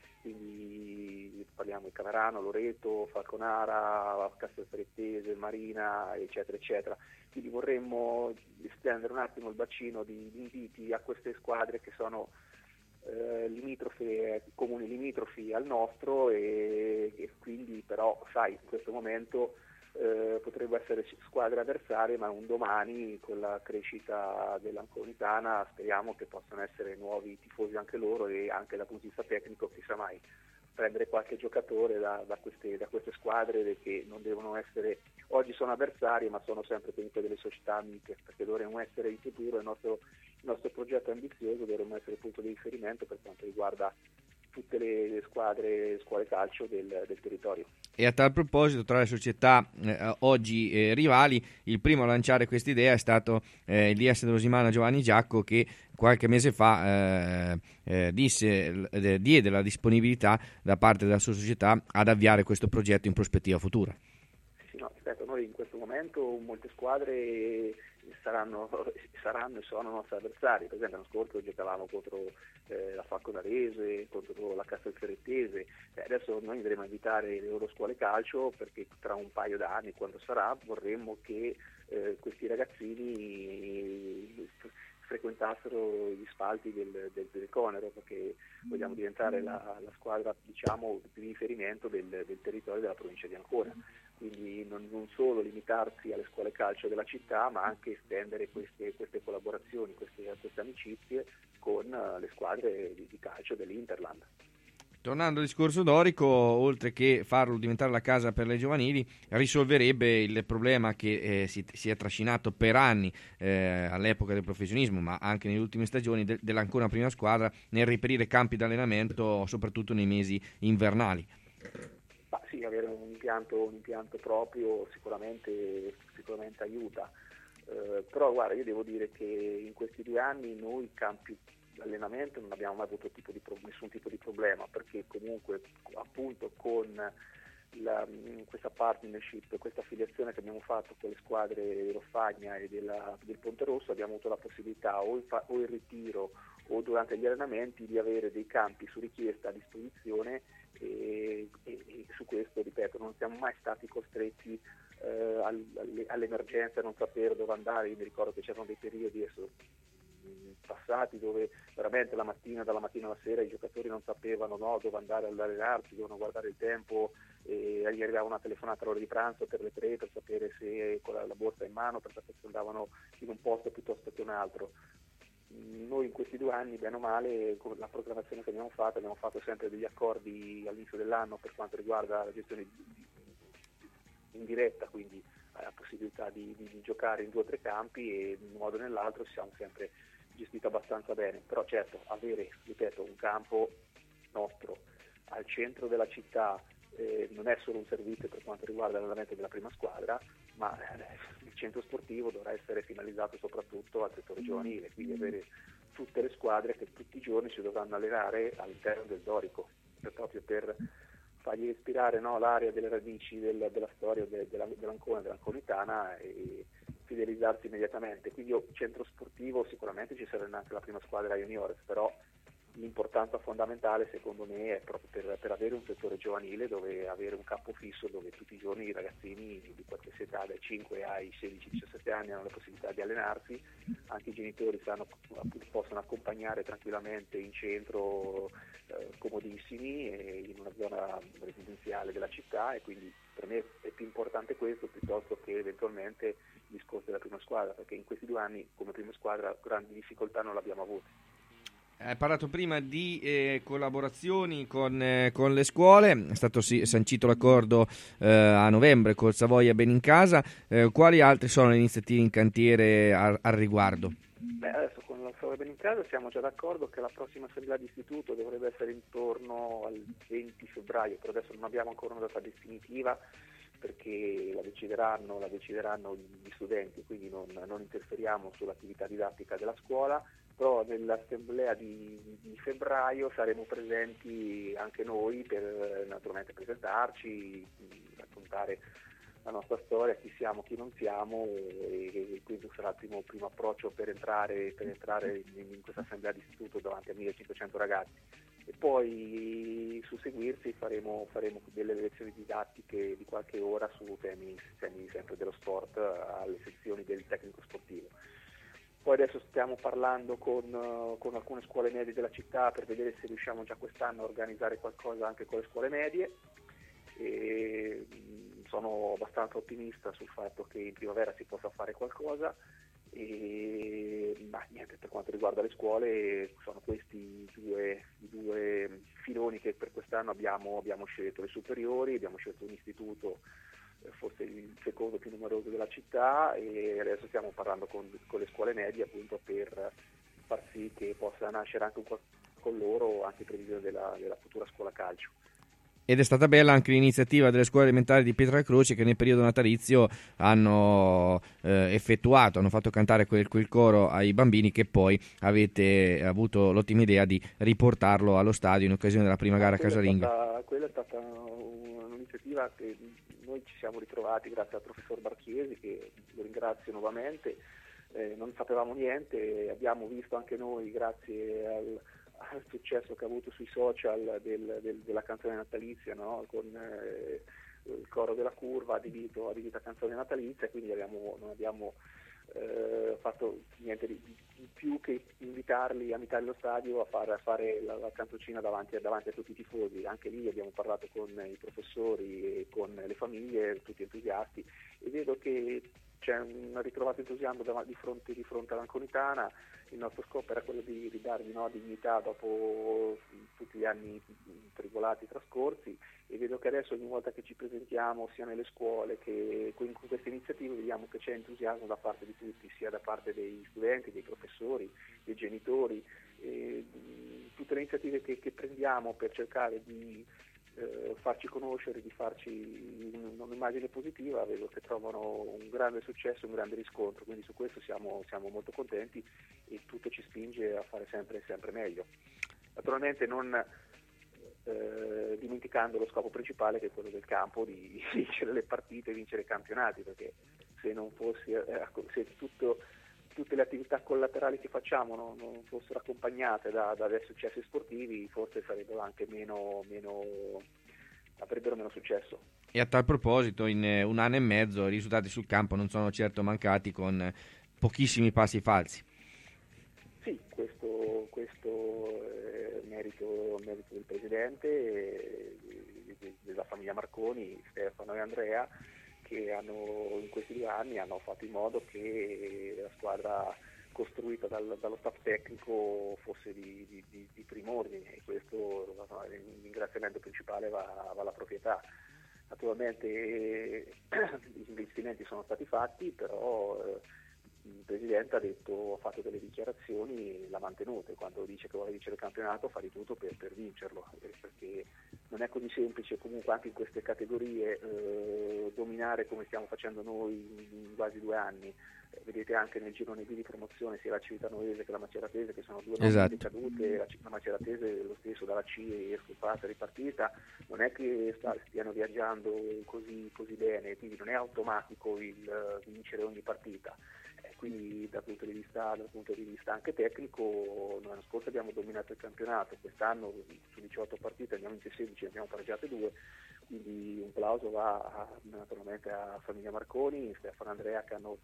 quindi parliamo di Camerano, Loreto, Falconara, Castelfrettese, Marina, eccetera eccetera. Quindi vorremmo estendere un attimo il bacino di, di inviti a queste squadre che sono eh, limitrofe, comuni limitrofi al nostro e, e quindi però sai in questo momento Eh, potrebbero essere squadre avversarie, ma un domani con la crescita dell'Anconitana speriamo che possano essere nuovi tifosi anche loro e anche dal punto di vista tecnico chissà mai prendere qualche giocatore da, da, queste, da queste squadre che non devono essere, oggi sono avversari ma sono sempre comunque delle società amiche, perché dovremmo essere in futuro, il nostro, il nostro progetto ambizioso, dovremmo essere il punto di riferimento per quanto riguarda tutte le squadre, le scuole calcio del, del territorio. E a tal proposito, tra le società eh, oggi eh, rivali, il primo a lanciare questa idea è stato eh, il D S Rosimano Giovanni Giacco, che qualche mese fa eh, eh, disse, eh, diede la disponibilità da parte della sua società ad avviare questo progetto in prospettiva futura. Sì, no, ripeto, noi in questo momento molte squadre saranno, saranno e sono nostri avversari. Per esempio l'anno scorso giocavamo contro eh, la Falconarese, contro la Castelferrettese, eh, adesso noi andremo a invitare le loro scuole calcio perché tra un paio d'anni, quando sarà, vorremmo che eh, questi ragazzini frequentassero gli spalti del, del, del Conero, perché vogliamo diventare la, la squadra diciamo di riferimento del, del territorio della provincia di Ancona. Quindi non, non solo limitarsi alle scuole calcio della città, ma anche estendere queste, queste collaborazioni, queste, queste amicizie con uh, le squadre di, di calcio dell'Interland. Tornando al discorso dorico, oltre che farlo diventare la casa per le giovanili, risolverebbe il problema che eh, si, si è trascinato per anni eh, all'epoca del professionismo, ma anche nelle ultime stagioni de- dell'Ancona prima squadra, nel reperire campi d'allenamento, soprattutto nei mesi invernali. Ma sì, avere un impianto, un impianto proprio sicuramente, sicuramente aiuta, eh, però guarda, io devo dire che in questi due anni noi campi d'allenamento non abbiamo mai avuto tipo di pro- nessun tipo di problema, perché comunque appunto con la, questa partnership, questa affiliazione che abbiamo fatto con le squadre dell'Offagna e della, del Ponte Rosso abbiamo avuto la possibilità o il, fa- o il ritiro o durante gli allenamenti di avere dei campi su richiesta a disposizione e, e, e su questo, ripeto, non siamo mai stati costretti eh, all, alle, all'emergenza a non sapere dove andare. Io mi ricordo che c'erano dei periodi, adesso passati, dove veramente la mattina, dalla mattina alla sera i giocatori non sapevano, no, dove andare ad allenarsi, dovevano guardare il tempo, e gli arrivava una telefonata all'ora di pranzo per le tre per sapere se con la, la borsa in mano, per sapere se andavano in un posto piuttosto che un altro. Noi in questi due anni, bene o male, con la programmazione che abbiamo fatto, abbiamo fatto sempre degli accordi all'inizio dell'anno per quanto riguarda la gestione in diretta, quindi la possibilità di, di, di giocare in due o tre campi, e in un modo o nell'altro siamo sempre gestiti abbastanza bene. Però certo, avere, ripeto, un campo nostro al centro della città eh, non è solo un servizio per quanto riguarda l'allenamento della prima squadra, ma eh, il centro sportivo dovrà essere finalizzato soprattutto al settore giovanile, quindi avere tutte le squadre che tutti i giorni si dovranno allenare all'interno del Dorico, per, proprio per fargli respirare, no, l'aria delle radici del, della storia de, della, dell'Ancona, dell'Anconitana, e fidelizzarsi immediatamente. Quindi io, centro sportivo sicuramente ci sarebbe anche la prima squadra juniores, però l'importanza fondamentale secondo me è proprio per, per avere un settore giovanile, dove avere un campo fisso dove tutti i giorni i ragazzini di qualsiasi età, dai cinque ai sedici diciassette anni, hanno la possibilità di allenarsi, anche i genitori sanno, possono accompagnare tranquillamente in centro, eh, comodissimi, e in una zona residenziale della città, e quindi per me è più importante questo piuttosto che eventualmente il discorso della prima squadra, perché in questi due anni come prima squadra grandi difficoltà non l'abbiamo avute. Hai parlato prima di eh, collaborazioni con, eh, con le scuole, è stato sì, sancito l'accordo eh, a novembre col Savoia Benincasa, eh, quali altre sono le iniziative in cantiere a, al riguardo? Beh, adesso con la Savoia Benincasa siamo già d'accordo che la prossima assemblea di istituto dovrebbe essere intorno al venti febbraio, però adesso non abbiamo ancora una data definitiva, perché la decideranno, la decideranno gli studenti, quindi non, non interferiamo sull'attività didattica della scuola, però nell'assemblea di, di febbraio saremo presenti anche noi per naturalmente presentarci, raccontare la nostra storia, chi siamo, chi non siamo, e, e quindi sarà il primo, primo approccio per entrare, per entrare in, in questa assemblea di istituto davanti a millecinquecento ragazzi. E poi susseguirsi faremo, faremo delle lezioni didattiche di qualche ora su temi, temi sempre dello sport alle sezioni del tecnico sportivo. Poi adesso stiamo parlando con, con alcune scuole medie della città per vedere se riusciamo già quest'anno a organizzare qualcosa anche con le scuole medie, e sono abbastanza ottimista sul fatto che in primavera si possa fare qualcosa. E ma niente, per quanto riguarda le scuole sono questi i due, i due filoni che per quest'anno abbiamo, abbiamo scelto. Le superiori, abbiamo scelto un istituto forse il secondo più numeroso della città, e adesso stiamo parlando con, con le scuole medie appunto per far sì che possa nascere anche un qualcosa con loro, anche in previsione della, della futura scuola calcio. Ed è stata bella anche l'iniziativa delle scuole elementari di Pietracroce, che nel periodo natalizio hanno eh, effettuato, hanno fatto cantare quel, quel coro ai bambini, che poi avete avuto l'ottima idea di riportarlo allo stadio in occasione della prima gara casalinga. È stata, quella è stata un'iniziativa che noi ci siamo ritrovati grazie al professor Barchiesi, che lo ringrazio nuovamente. Eh, non sapevamo niente, abbiamo visto anche noi grazie al al successo che ha avuto sui social del, del, della canzone natalizia, no? Con eh, il coro della curva adibito, adibito a canzone natalizia, quindi abbiamo, non abbiamo eh, fatto niente di, di più che invitarli a metà dello stadio a, far, a fare la, la canzoncina davanti, davanti a tutti i tifosi. Anche lì abbiamo parlato con i professori e con le famiglie, tutti entusiasti, e vedo che c'è un ritrovato entusiasmo di fronte, di fronte all'Anconitana. Il nostro scopo era quello di, di dargli, no, dignità dopo tutti gli anni tribolati trascorsi, e vedo che adesso ogni volta che ci presentiamo sia nelle scuole che con queste iniziative vediamo che c'è entusiasmo da parte di tutti, sia da parte dei studenti, dei professori, dei genitori. E tutte le iniziative che, che prendiamo per cercare di eh, farci conoscere, di farci un'immagine positiva, vedo che trovano un grande successo, un grande riscontro, quindi su questo siamo, siamo molto contenti, e tutto ci spinge a fare sempre sempre meglio. Naturalmente non eh, dimenticando lo scopo principale, che è quello del campo, di vincere le partite, vincere i campionati, perché se non fosse eh, se tutto, tutte le attività collaterali che facciamo no, non fossero accompagnate da, da dei successi sportivi, forse sarebbero anche meno, meno avrebbero meno successo. E a tal proposito, in un anno e mezzo i risultati sul campo non sono certo mancati, con pochissimi passi falsi. Sì, questo, questo è merito, merito del Presidente, e della famiglia Marconi, Stefano e Andrea, che hanno in questi due anni hanno fatto in modo che la squadra costruita dal, dallo staff tecnico fosse di, di, di, di primo ordine, e questo no, il ringraziamento principale va, va alla proprietà. Naturalmente gli investimenti sono stati fatti, però eh, il Presidente ha detto, ha fatto delle dichiarazioni, l'ha mantenute. Quando dice che vuole vincere il campionato fa di tutto per, per vincerlo, eh, perché non è così semplice comunque anche in queste categorie eh, dominare come stiamo facendo noi in, in quasi due anni. Eh, vedete anche nel girone B di promozione sia la Civitanoese che la Maceratese, che sono due esatto. decadute, la, la Maceratese lo stesso dalla C è scoppata e ripartita, non è che sta, stiano viaggiando così, così bene, quindi non è automatico il uh, vincere ogni partita. Quindi dal punto di vista, dal punto di vista anche tecnico, l'anno scorso abbiamo dominato il campionato, quest'anno su diciotto partite abbiamo vinto sedici, ne abbiamo pareggiate due, quindi un plauso va a, naturalmente a famiglia Marconi, Stefano e Andrea, che hanno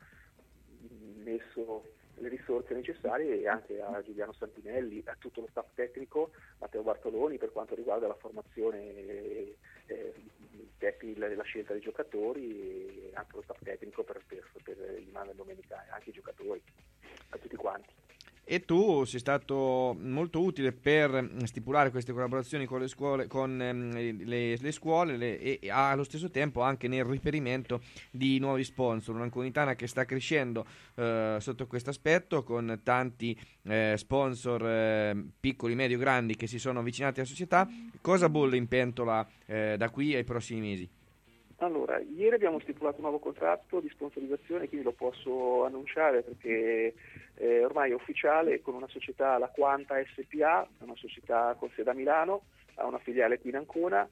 messo le risorse necessarie, e anche a Giuliano Santinelli, a tutto lo staff tecnico, Matteo Bartoloni per quanto riguarda la formazione, eh, eh, la scelta dei giocatori, e anche lo staff tecnico per, per, per il Mano Domenica, e anche i giocatori, a tutti quanti. E tu sei stato molto utile per stipulare queste collaborazioni con le scuole, con ehm, le, le scuole le, e, e allo stesso tempo anche nel riferimento di nuovi sponsor. Un'Anconitana che sta crescendo eh, sotto questo aspetto, con tanti eh, sponsor eh, piccoli, medio, grandi che si sono avvicinati alla società. Cosa bolle in pentola eh, da qui ai prossimi mesi? Allora, ieri abbiamo stipulato un nuovo contratto di sponsorizzazione, quindi lo posso annunciare perché eh, ormai è ufficiale, con una società, la Quanta S P A, una società con sede a Milano, ha una filiale qui in Ancona,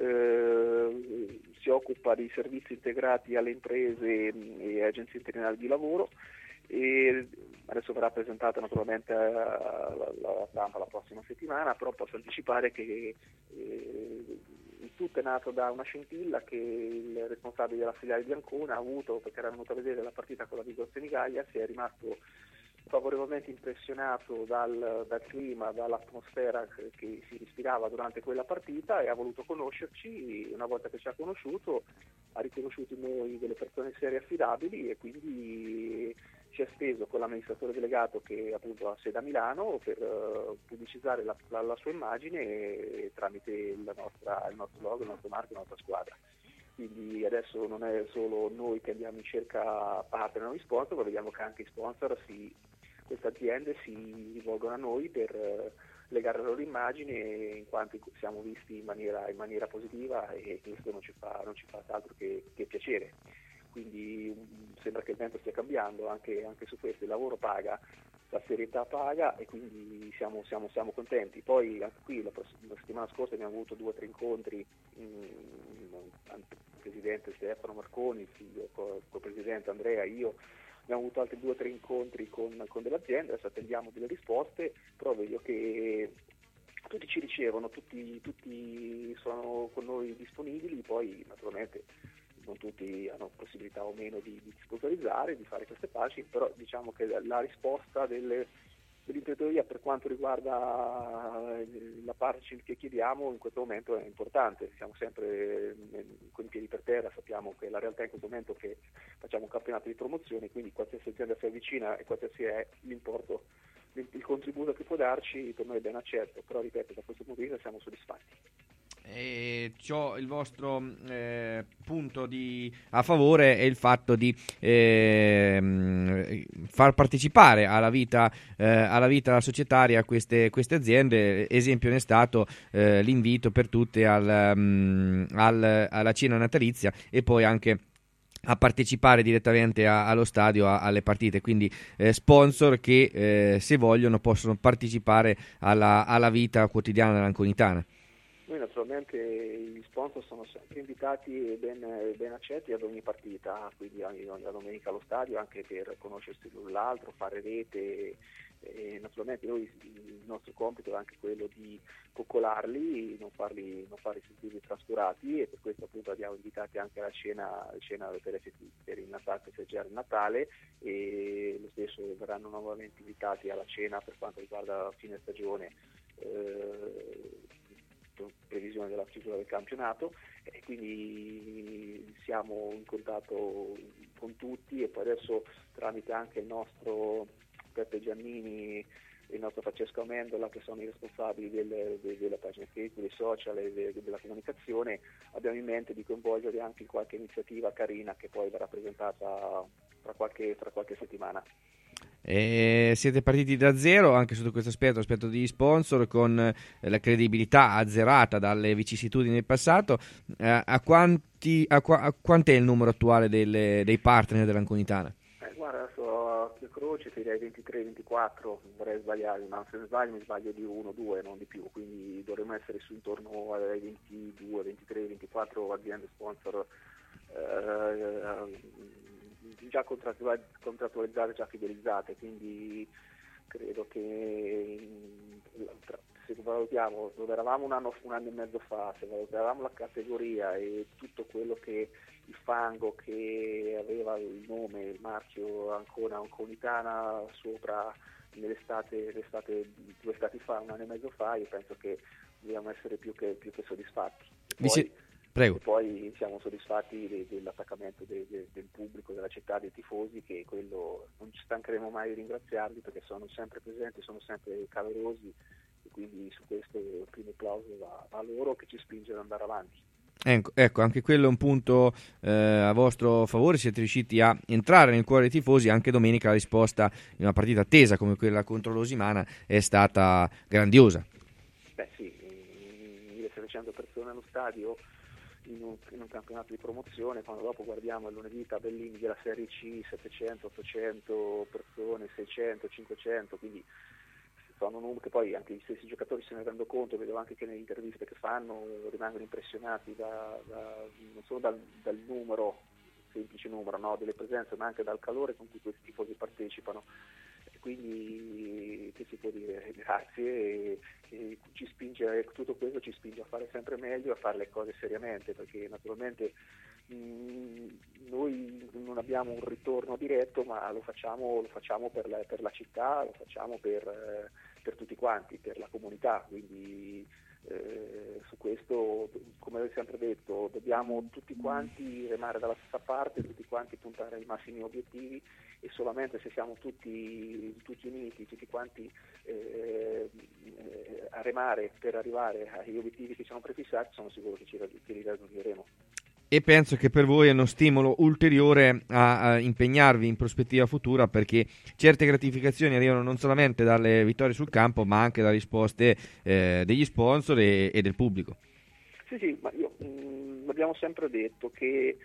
eh, si occupa di servizi integrati alle imprese e agenzie interinali di lavoro, e adesso verrà presentata naturalmente alla stampa la prossima settimana, però posso anticipare che eh, il tutto è nato da una scintilla che il responsabile della filiale di Ancona ha avuto, perché era venuto a vedere la partita con la Vigo Senigallia, si è rimasto favorevolmente impressionato dal, dal clima, dall'atmosfera che, che si respirava durante quella partita, e ha voluto conoscerci. Una volta che ci ha conosciuto ha riconosciuto in noi delle persone serie e affidabili, e quindi ci ha steso con l'amministratore delegato, che appunto ha sede a Milano, per uh, pubblicizzare la, la, la sua immagine e, tramite la nostra, il nostro logo, il nostro marchio, la nostra squadra. Quindi adesso non è solo noi che andiamo in cerca partner o sponsor, ma vediamo che anche i sponsor, si, queste aziende si rivolgono a noi per uh, legare la loro immagine, in quanto siamo visti in maniera, in maniera positiva, e questo non ci fa, non ci fa altro che, che piacere. Quindi um, sembra che il vento stia cambiando anche, anche su questo, il lavoro paga, la serietà paga, e quindi siamo, siamo, siamo contenti. Poi anche qui la, la settimana scorsa abbiamo avuto due o tre incontri, mh, il presidente Stefano Marconi, il co-presidente Andrea, io, abbiamo avuto altri due o tre incontri con, con delle aziende, adesso attendiamo delle risposte, però vedo che tutti ci ricevono, tutti, tutti sono con noi disponibili, poi naturalmente non tutti hanno possibilità o meno di, di sponsorizzare, di fare queste pagine, però diciamo che la risposta delle, dell'imprenditoria per quanto riguarda la parte che chiediamo in questo momento è importante. Siamo sempre con i piedi per terra, sappiamo che la realtà in questo momento è che facciamo un campionato di promozione, quindi qualsiasi azienda si avvicina e qualsiasi è l'importo, il contributo che può darci, per noi è ben accetto, però ripeto, da questo punto di vista siamo soddisfatti. E ciò, il vostro eh, punto di, a favore è il fatto di eh, far partecipare alla vita, eh, alla vita societaria queste, queste aziende. Esempio ne è stato eh, l'invito per tutte al, um, al, alla cena natalizia, e poi anche a partecipare direttamente a, allo stadio, a, alle partite, quindi eh, sponsor che eh, se vogliono possono partecipare alla, alla vita quotidiana dell'Anconitana. Noi naturalmente gli sponsor sono sempre invitati e ben, ben accetti ad ogni partita, quindi ogni, ogni domenica allo stadio, anche per conoscersi l'un l'altro, fare rete, E naturalmente noi il nostro compito è anche quello di coccolarli, non farli, non farli sentire trascurati, e per questo appunto abbiamo invitati anche alla cena, cena per, per il Natale, per festeggiare il Natale, e lo stesso verranno nuovamente invitati alla cena per quanto riguarda la fine stagione, eh, previsione della chiusura del campionato, e quindi siamo in contatto con tutti, e poi adesso tramite anche il nostro Peppe Giannini e il nostro Francesco Amendola, che sono i responsabili del, de, della pagina Facebook, dei social e de, della comunicazione, abbiamo in mente di coinvolgerli anche in qualche iniziativa carina che poi verrà presentata tra qualche, tra qualche settimana. E siete partiti da zero anche sotto questo aspetto, aspetto di sponsor, con eh, la credibilità azzerata dalle vicissitudini del passato. Eh, a quanti a, qua, a quant'è il numero attuale delle, dei partner dell'Anconitana? Eh, guarda, adesso a croce ti direi ventitré ventiquattro, non vorrei sbagliare, ma se ne sbaglio mi sbaglio di uno due, non di più, quindi dovremmo essere su intorno ai ventidue ventitré ventiquattro aziende sponsor eh, già contrattualizzate, già fidelizzate, quindi credo che se valutiamo dove eravamo un anno, un anno e mezzo fa, se valutavamo la categoria e tutto quello che il fango che aveva il nome, il marchio Ancona Anconitana sopra nell'estate, l'estate, due stati fa, un anno e mezzo fa, io penso che dobbiamo essere più che, più che soddisfatti. Poi, si... Prego. E poi siamo soddisfatti de, dell'attaccamento de, de, del pubblico, della città, dei tifosi, che quello non ci stancheremo mai di ringraziarli, perché sono sempre presenti, sono sempre calorosi, e quindi su questo il primo applauso va a loro, che ci spinge ad andare avanti. Ecco, ecco, anche quello è un punto eh, a vostro favore, siete riusciti a entrare nel cuore dei tifosi. Anche domenica la risposta in una partita attesa come quella contro l'Osimana è stata grandiosa. Beh sì, millesettecento persone allo stadio, In un, in un campionato di promozione, quando dopo guardiamo il lunedì i tabellini della Serie C, settecento ottocento persone, seicento cinquecento, quindi sono numeri che poi anche gli stessi giocatori se ne rendono conto, vedo anche che nelle interviste che fanno rimangono impressionati da, da, non solo dal, dal numero, semplice numero, no, delle presenze, ma anche dal calore con cui questi tifosi partecipano. Quindi che si può dire, grazie, e, e ci spinge, tutto questo ci spinge a fare sempre meglio, a fare le cose seriamente, perché naturalmente mh, noi non abbiamo un ritorno diretto, ma lo facciamo, lo facciamo per, la, per la città, lo facciamo per, eh, per tutti quanti, per la comunità, quindi eh, su questo, come ho sempre detto, dobbiamo tutti quanti remare dalla stessa parte, tutti quanti puntare ai massimi obiettivi, e solamente se siamo tutti, tutti uniti, tutti quanti eh, a remare per arrivare agli obiettivi che ci siamo prefissati, sono sicuro che ci li raggiungeremo. E penso che per voi è uno stimolo ulteriore a, a impegnarvi in prospettiva futura, perché certe gratificazioni arrivano non solamente dalle vittorie sul campo, ma anche dalle risposte eh, degli sponsor e, e del pubblico. Sì, sì, ma io mh, abbiamo sempre detto che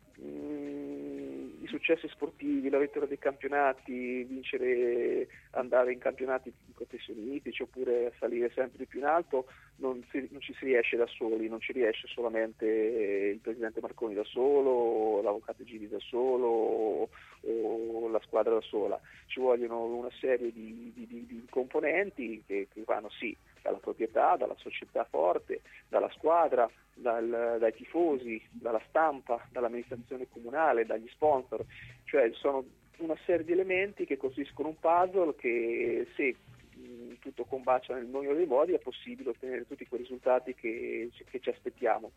mh, i successi sportivi, la vittoria dei campionati, vincere, andare in campionati professionistici oppure salire sempre di più in alto, non, si, non ci si riesce da soli, non ci riesce solamente il presidente Marconi da solo, o l'avvocato Gini da solo, o, o la squadra da sola. Ci vogliono una serie di, di, di, di componenti che, che vanno sì dalla proprietà, dalla società forte, dalla squadra, dal, dai tifosi, dalla stampa, dall'amministrazione comunale, dagli sponsor, cioè sono una serie di elementi che costituiscono un puzzle che, se mh, tutto combacia nel migliore dei modi, è possibile ottenere tutti quei risultati che, che ci aspettiamo.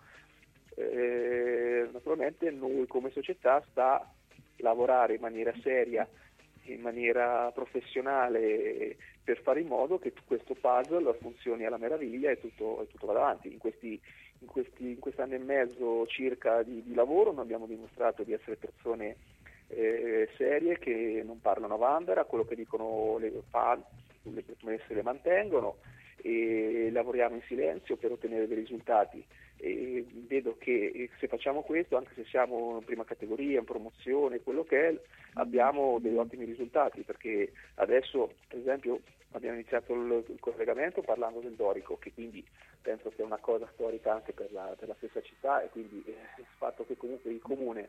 Eh, naturalmente noi come società sta lavorare in maniera seria, in maniera professionale, per fare in modo che questo puzzle funzioni alla meraviglia e tutto, e tutto vada avanti. In questi In, questi, in quest'anno e mezzo circa di, di lavoro noi abbiamo dimostrato di essere persone eh, serie, che non parlano a vanvera, quello che dicono le, fa, le promesse le mantengono, e lavoriamo in silenzio per ottenere dei risultati. E vedo che se facciamo questo, anche se siamo in prima categoria, in promozione, quello che è, abbiamo degli ottimi risultati, perché adesso per esempio abbiamo iniziato il, il collegamento parlando del Dorico, che quindi penso che è una cosa storica anche per la, per la stessa città, e quindi eh, il fatto che comunque il comune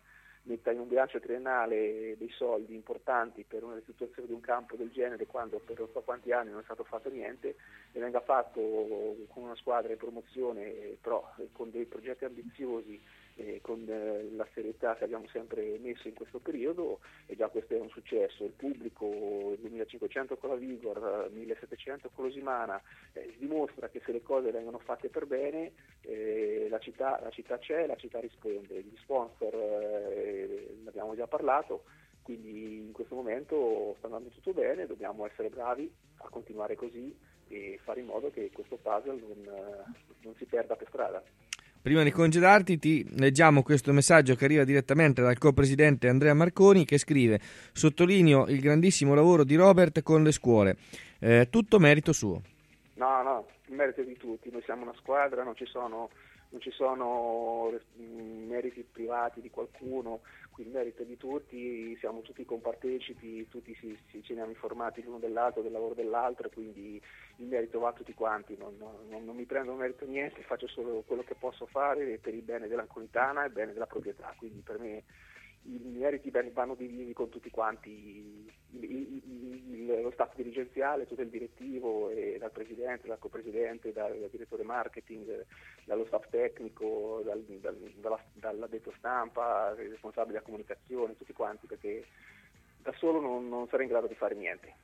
metta in un bilancio triennale dei soldi importanti per una ristrutturazione di un campo del genere quando per non so quanti anni non è stato fatto niente, e venga fatto con una squadra in promozione, però con dei progetti ambiziosi, eh, con eh, la serietà che abbiamo sempre messo in questo periodo, e già questo è un successo. Il pubblico, duemilacinquecento con la Vigor, millesettecento con l'Osimana, eh, dimostra che se le cose vengono fatte per bene, eh, la città, la città c'è, la città risponde. Gli sponsor, eh, ne abbiamo già parlato, quindi in questo momento sta andando tutto bene, dobbiamo essere bravi a continuare così e fare in modo che questo puzzle non, non si perda per strada. Prima di congedarti ti leggiamo questo messaggio che arriva direttamente dal co-presidente Andrea Marconi, che scrive: sottolineo il grandissimo lavoro di Robert con le scuole, eh, tutto merito suo. No, no, il merito è di tutti, noi siamo una squadra, non ci sono, non ci sono meriti privati di qualcuno, qui il merito è di tutti, siamo tutti compartecipi, tutti ci, ci teniamo informati l'uno dell'altro, del lavoro dell'altro, quindi il merito va a tutti quanti, non, non, non mi prendo merito niente, faccio solo quello che posso fare per il bene dell'Anconitana e il bene della proprietà, quindi per me i meriti vanno divisi con tutti quanti, il, il, il, lo staff dirigenziale, tutto il direttivo, e dal presidente, dal copresidente, dal, dal direttore marketing, dallo staff tecnico, dal, dal, dalla, dall'addetto stampa, il responsabile della comunicazione, tutti quanti, perché da solo non, non sarei in grado di fare niente.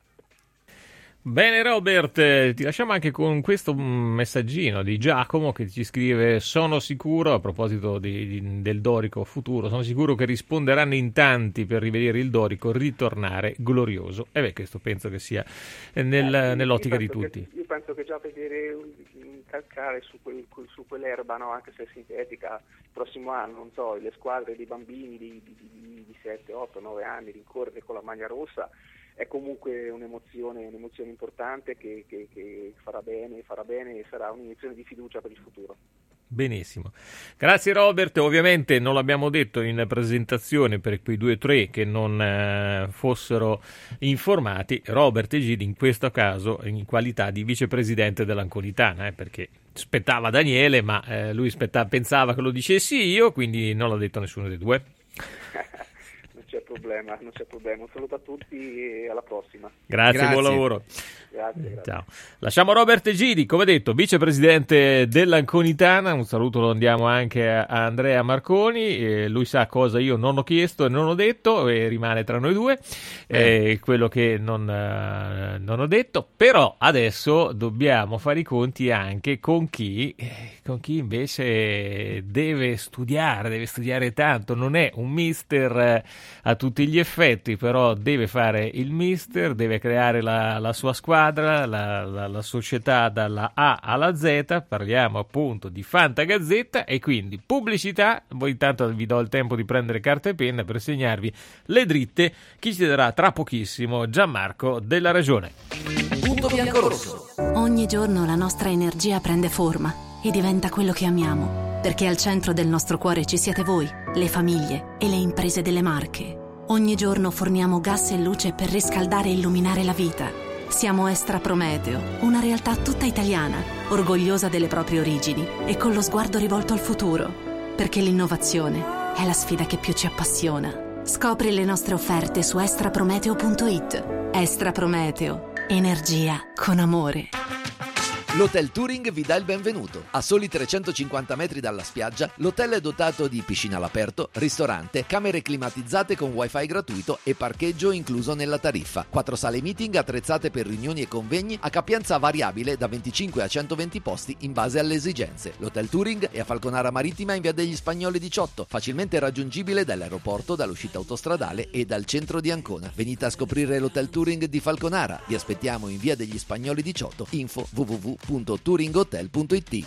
Bene Robert, ti lasciamo anche con questo messaggino di Giacomo che ci scrive: sono sicuro, a proposito di, di, del Dorico futuro, sono sicuro che risponderanno in tanti per rivedere il Dorico ritornare glorioso. E beh, questo penso che sia nel, eh, nell'ottica di tutti. Che, io penso che già vedere calcare su, quel, su quell'erba, no, anche se sintetica, il prossimo anno, non so, le squadre dei bambini di, di, di, di sette, otto, nove anni rincorrere con la maglia rossa, è comunque un'emozione, un'emozione importante che, che, che farà bene, farà bene e sarà un'iniezione di fiducia per il futuro. Benissimo, grazie Robert. Ovviamente non l'abbiamo detto in presentazione per quei due o tre che non eh, fossero informati, Robert Egidi in questo caso in qualità di vicepresidente dell'Anconitana, eh, perché spettava Daniele, ma eh, lui spetta, pensava che lo dicessi io, quindi non l'ha detto nessuno dei due. Non c'è problema, non c'è problema. Un saluto a tutti e alla prossima. Grazie, Grazie. buon lavoro. Grazie, grazie. Ciao. Lasciamo Robert Egidi, come detto, vicepresidente dell'Anconitana. Un saluto lo andiamo anche a Andrea Marconi. Eh, lui sa cosa io non ho chiesto e non ho detto, e rimane tra noi due eh, quello che non, eh, non ho detto. Però adesso dobbiamo fare i conti anche con chi, eh, con chi invece deve studiare, deve studiare tanto. Non è un mister eh, a tutti gli effetti, però deve fare il mister, deve creare la, la sua squadra, La, la, la società dalla A alla Z. Parliamo appunto di Fantagazzetta e quindi pubblicità. Voi intanto vi do il tempo di prendere carta e penna per segnarvi le dritte. Chi ci darà tra pochissimo Gianmarco della Ragione. Punto bianco-rosso. Ogni giorno la nostra energia prende forma e diventa quello che amiamo, perché al centro del nostro cuore ci siete voi, le famiglie e le imprese delle Marche. Ogni giorno forniamo gas e luce per riscaldare e illuminare la vita. Siamo Estra Prometeo, una realtà tutta italiana, orgogliosa delle proprie origini e con lo sguardo rivolto al futuro, perché l'innovazione è la sfida che più ci appassiona. Scopri le nostre offerte su estraprometeo punto it. Estra Prometeo, energia con amore. L'Hotel Touring vi dà il benvenuto. A soli trecentocinquanta metri dalla spiaggia, l'hotel è dotato di piscina all'aperto, ristorante, camere climatizzate con wifi gratuito e parcheggio incluso nella tariffa. Quattro sale meeting attrezzate per riunioni e convegni a capienza variabile da venticinque a centoventi posti in base alle esigenze. L'Hotel Touring è a Falconara Marittima in via degli Spagnoli diciotto, facilmente raggiungibile dall'aeroporto, dall'uscita autostradale e dal centro di Ancona. Venite a scoprire l'Hotel Touring di Falconara. Vi aspettiamo in via degli Spagnoli diciotto. Info w w w punto touringhotel punto it.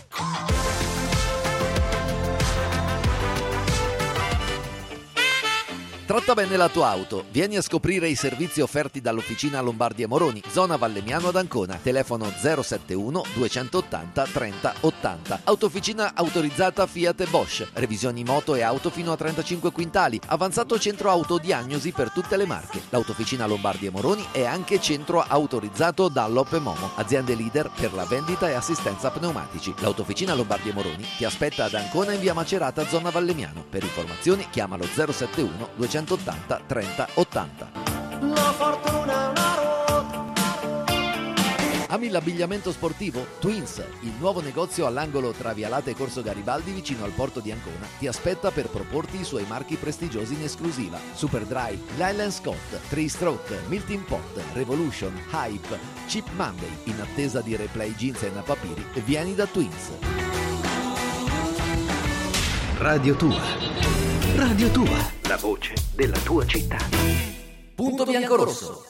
Tratta bene la tua auto. Vieni a scoprire i servizi offerti dall'Officina Lombardi e Moroni, zona Vallemmiano ad Ancona. Telefono zero settantuno duecentottanta trenta ottanta. Autofficina autorizzata Fiat e Bosch. Revisioni moto e auto fino a trentacinque quintali. Avanzato centro autodiagnosi per tutte le marche. L'Autofficina Lombardi e Moroni è anche centro autorizzato Dunlop e Momo, aziende leader per la vendita e assistenza pneumatici. L'Autofficina Lombardi e Moroni ti aspetta ad Ancona in via Macerata, zona Vallemmiano. Per informazioni chiamalo zero settantuno duecentottanta trenta ottanta. La fortuna è una ruota. Ami l'abbigliamento sportivo? Twins, il nuovo negozio all'angolo tra Vialate e Corso Garibaldi vicino al porto di Ancona, ti aspetta per proporti i suoi marchi prestigiosi in esclusiva. Superdry, Lyland Scott, Three Stroke, Milton Pot, Revolution, Hype, Cheap Monday. In attesa di replay jeans e napapiri, vieni da Twins. Radio Tua. Radio Tua, la voce della tua città. Punto biancorosso.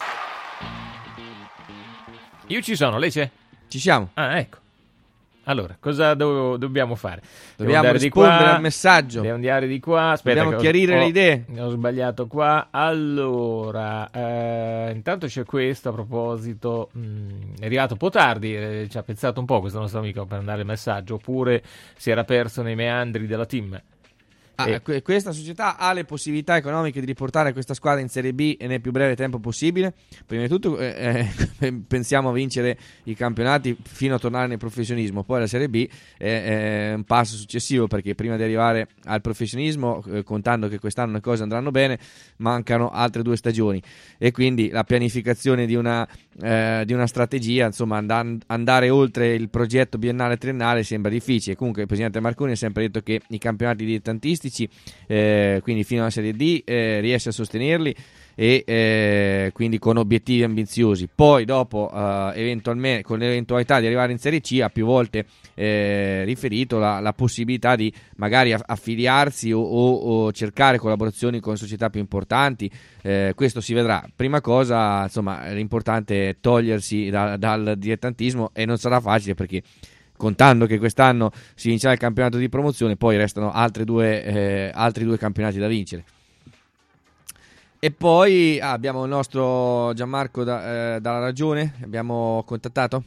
Io ci sono, lei c'è? Ci siamo. Ah, ecco. Allora, cosa do- dobbiamo fare? Dobbiamo andare rispondere di qua, al messaggio. Dobbiamo andare di qua. Aspetta, Dobbiamo che chiarire ho, le idee. Ho sbagliato qua. Allora, eh, intanto c'è questo a proposito. Mh, è arrivato un po' tardi, eh, ci ha pensato un po' questo nostro amico per mandare il messaggio, oppure si era perso nei meandri della team. Ah, E- que- questa società ha le possibilità economiche di riportare questa squadra in Serie B nel più breve tempo possibile. Prima di tutto eh, eh, pensiamo a vincere i campionati fino a tornare nel professionismo. Poi la Serie B è, è un passo successivo, perché prima di arrivare al professionismo, eh, contando che quest'anno le cose andranno bene, mancano altre due stagioni, e quindi la pianificazione di una, eh, di una strategia, insomma andan- andare oltre il progetto biennale triennale sembra difficile. Comunque il presidente Marconi ha sempre detto che i campionati dilettantistici, Eh, quindi fino alla Serie D, eh, riesce a sostenerli, e eh, quindi con obiettivi ambiziosi. Poi dopo eh, eventualmente, con l'eventualità di arrivare in Serie C, ha più volte eh, riferito la, la possibilità di magari affiliarsi o, o, o cercare collaborazioni con società più importanti. Eh, questo si vedrà. Prima cosa, insomma, l'importante è togliersi da, dal dilettantismo, e non sarà facile, perché contando che quest'anno si vincerà il campionato di promozione, poi restano altre due, eh, altri due campionati da vincere. E poi ah, abbiamo il nostro Gianmarco da, eh, dalla Ragione, abbiamo contattato?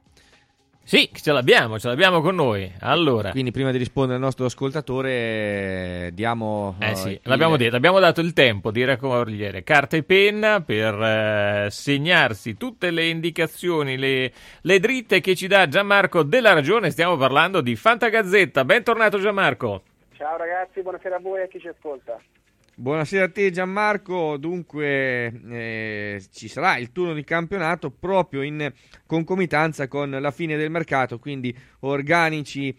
Sì, ce l'abbiamo, ce l'abbiamo con noi. Allora, Quindi prima di rispondere al nostro ascoltatore, eh, diamo... eh eh, sì, il- l'abbiamo detto, abbiamo dato il tempo di raccogliere carta e penna per eh, segnarsi tutte le indicazioni, le, le dritte che ci dà Gianmarco della Ragione. Stiamo parlando di Fantagazzetta. Bentornato Gianmarco. Ciao ragazzi, buonasera a voi e a chi ci ascolta. Buonasera a te Gianmarco. Dunque eh, ci sarà il turno di campionato proprio in concomitanza con la fine del mercato, quindi organici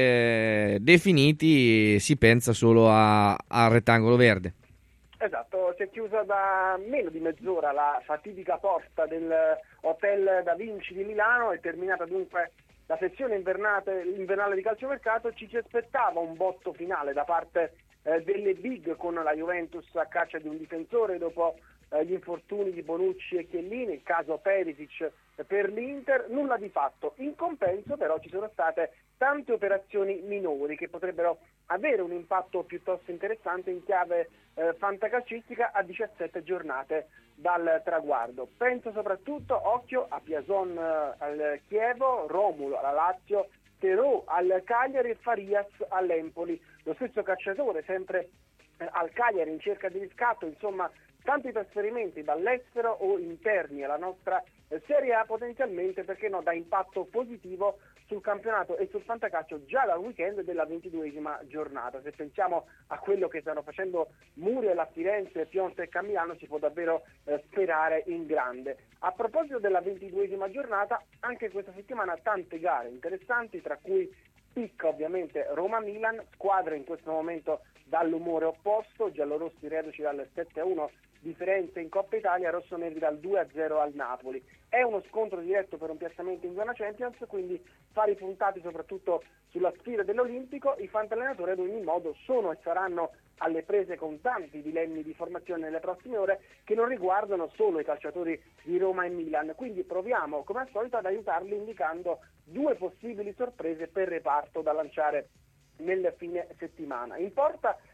eh, definiti, si pensa solo a- al rettangolo verde. Esatto, si è chiusa da meno di mezz'ora la fatidica porta del Hotel Da Vinci di Milano, è terminata dunque la sessione invernate- invernale di calciomercato. Ci si aspettava un botto finale da parte eh, delle big, con la Juventus a caccia di un difensore dopo eh, gli infortuni di Bonucci e Chiellini, il caso Perisic per l'Inter. Nulla di fatto. In compenso però ci sono state tante operazioni minori che potrebbero avere un impatto piuttosto interessante in chiave eh, fantacalcistica a diciassette giornate dal traguardo. Penso soprattutto, occhio, a Piazon eh, al Chievo, Romulo alla Lazio, Terò al Cagliari e Farias all'Empoli. Lo stesso cacciatore sempre eh, al Cagliari in cerca di riscatto. Insomma, tanti trasferimenti dall'estero o interni alla nostra eh, Serie A, potenzialmente, perché no, da impatto positivo sul campionato e sul fantacalcio già dal weekend della ventiduesima giornata. Se pensiamo a quello che stanno facendo Muriel a Firenze, Piontek a Milano, si può davvero eh, sperare in grande. A proposito della ventiduesima giornata, anche questa settimana tante gare interessanti, tra cui picca ovviamente Roma-Milan, squadre in questo momento dall'umore opposto, giallorossi reduci dal sette a uno di Firenze in Coppa Italia, rossoneri dal due a zero al Napoli. È uno scontro diretto per un piazzamento in zona Champions, quindi fari puntati soprattutto sulla sfida dell'Olimpico. I fantallenatori ad ogni modo sono e saranno alle prese con tanti dilemmi di formazione nelle prossime ore, che non riguardano solo i calciatori di Roma e Milan. Quindi proviamo come al solito ad aiutarli indicando due possibili sorprese per reparto da lanciare nel fine settimana. In porta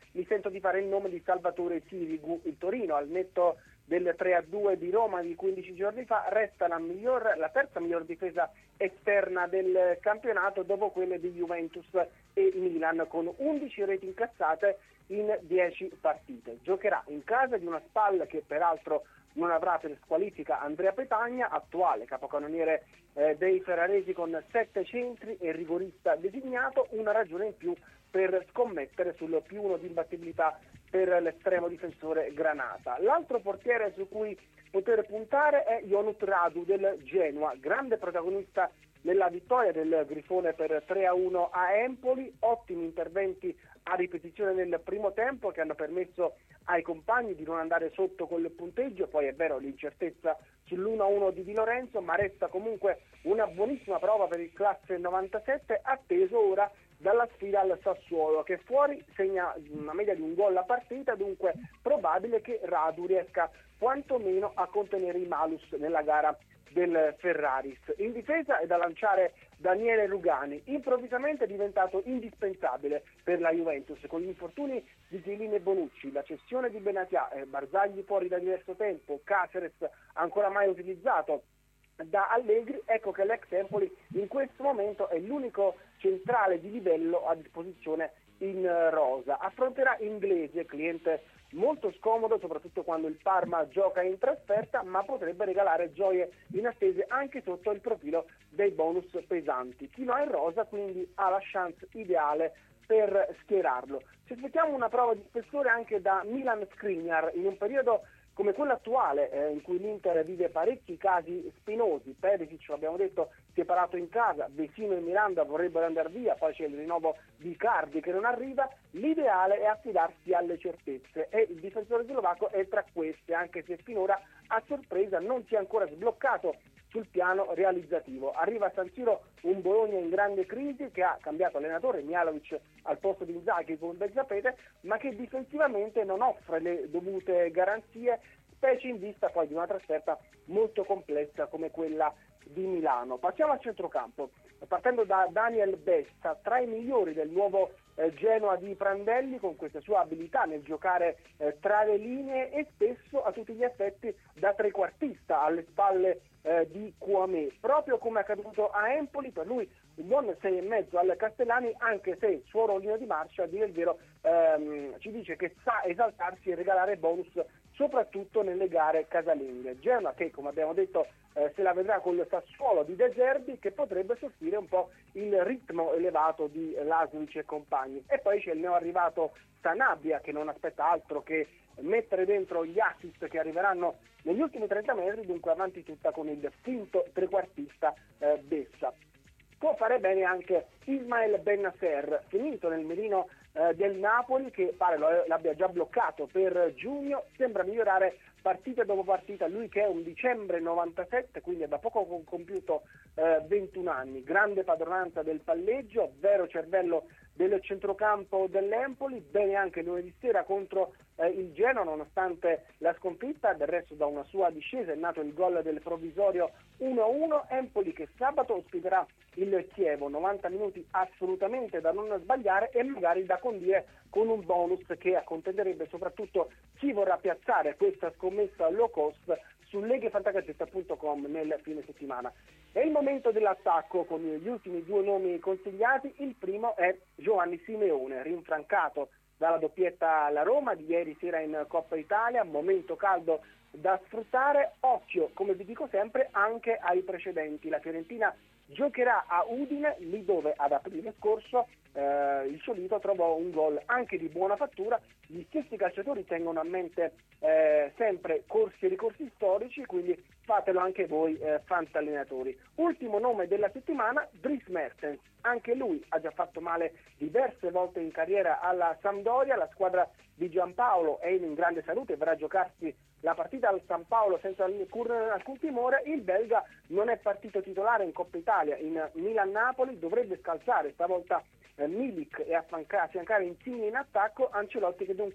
mi sento di fare il nome di Salvatore Sirigu. Il Torino, al netto del tre a due di Roma di quindici giorni fa, resta la, miglior, la terza miglior difesa esterna del campionato dopo quelle di Juventus e Milan, con undici reti incassate in dieci partite. Giocherà in casa di una SPAL che peraltro non avrà per squalifica Andrea Petagna, attuale capocannoniere eh, dei ferraresi con sette centri e rigorista designato, una ragione in più per scommettere sul più uno di imbattibilità per l'estremo difensore granata. L'altro portiere su cui poter puntare è Ionut Radu del Genoa, grande protagonista nella vittoria del Grifone per tre a uno a Empoli, ottimi interventi a ripetizione nel primo tempo che hanno permesso ai compagni di non andare sotto col punteggio. Poi è vero l'incertezza sull'uno a uno di Di Lorenzo, ma resta comunque una buonissima prova per il classe novantasette, atteso ora dalla sfida al Sassuolo, che fuori segna una media di un gol a partita, dunque probabile che Radu riesca quantomeno a contenere i malus nella gara del Ferraris. In difesa è da lanciare Daniele Rugani, improvvisamente diventato indispensabile per la Juventus con gli infortuni di Chiellini e Bonucci, la cessione di Benatia, eh, Barzagli fuori da diverso tempo, Caceres ancora mai utilizzato da Allegri. Ecco che l'ex Empoli in questo momento è l'unico centrale di livello a disposizione in rosa. Affronterà Inglese, cliente molto scomodo soprattutto quando il Parma gioca in trasferta, ma potrebbe regalare gioie inattese anche sotto il profilo dei bonus pesanti. Chi no è in rosa quindi ha la chance ideale per schierarlo. Ci aspettiamo una prova di spessore anche da Milan Skriniar in un periodo come quello attuale, eh, in cui l'Inter vive parecchi casi spinosi. Perisic, l'abbiamo detto, separato in casa, Vecino e Miranda vorrebbero andare via, poi c'è il rinnovo di Icardi che non arriva. L'ideale è affidarsi alle certezze e il difensore slovacco è tra queste, anche se finora a sorpresa non si è ancora sbloccato sul piano realizzativo. Arriva a San Siro un Bologna in grande crisi che ha cambiato allenatore, Mihajlovic al posto di Inzaghi, come ben sapete, ma che difensivamente non offre le dovute garanzie, specie in vista poi di una trasferta molto complessa come quella di Milano. Passiamo al centrocampo, partendo da Daniel Bessa, tra i migliori del nuovo eh, Genoa di Prandelli, con questa sua abilità nel giocare eh, tra le linee e spesso a tutti gli effetti da trequartista alle spalle eh, di Kouamé, proprio come è accaduto a Empoli. Per lui un buon sei e mezzo al Castellani, anche se suo rollino di marcia, a dire il vero, ehm, ci dice che sa esaltarsi e regalare bonus soprattutto nelle gare casalinghe. Genoa che, come abbiamo detto, eh, se la vedrà con il Sassuolo di De Zerbi, che potrebbe soffrire un po' il ritmo elevato di Lazovic e compagni. E poi c'è il neoarrivato Sanabria, che non aspetta altro che mettere dentro gli assist che arriveranno negli ultimi trenta metri, dunque avanti tutta con il finto trequartista eh, Bessa. Può fare bene anche Ismael Bennacer, finito nel mirino eh, del Napoli, che pare lo, l'abbia già bloccato per giugno. Sembra migliorare partita dopo partita, lui che è un dicembre novantasette, quindi ha da poco compiuto eh, ventuno anni. Grande padronanza del palleggio, vero cervello del centrocampo dell'Empoli, bene anche lunedì sera contro eh, il Genoa, nonostante la sconfitta. Del resto da una sua discesa è nato il gol del provvisorio uno a uno. Empoli che sabato ospiterà il Chievo, novanta minuti assolutamente da non sbagliare e magari da condire con un bonus che accontenterebbe soprattutto chi vorrà piazzare questa scommessa low cost su leghefantacazzetta punto com nel fine settimana. È il momento dell'attacco con gli ultimi due nomi consigliati. Il primo è Giovanni Simeone, rinfrancato dalla doppietta alla Roma di ieri sera in Coppa Italia, momento caldo da sfruttare. Occhio, come vi dico sempre, anche ai precedenti. La Fiorentina giocherà a Udine, lì dove ad aprile scorso eh, il Solito trovò un gol anche di buona fattura. Gli stessi calciatori tengono a mente eh, sempre corsi e ricorsi storici, quindi fatelo anche voi eh, fantallenatori. Ultimo nome della settimana, Dries Mertens. Anche lui ha già fatto male diverse volte in carriera alla Sampdoria. La squadra di Giampaolo è in grande salute e verrà a giocarsi la partita al San Paolo senza alcun timore. Il belga non è partito titolare in Coppa Italia in Milan-Napoli, dovrebbe scalzare stavolta eh, Milik e affiancare Insigne in attacco. Ancelotti che dunque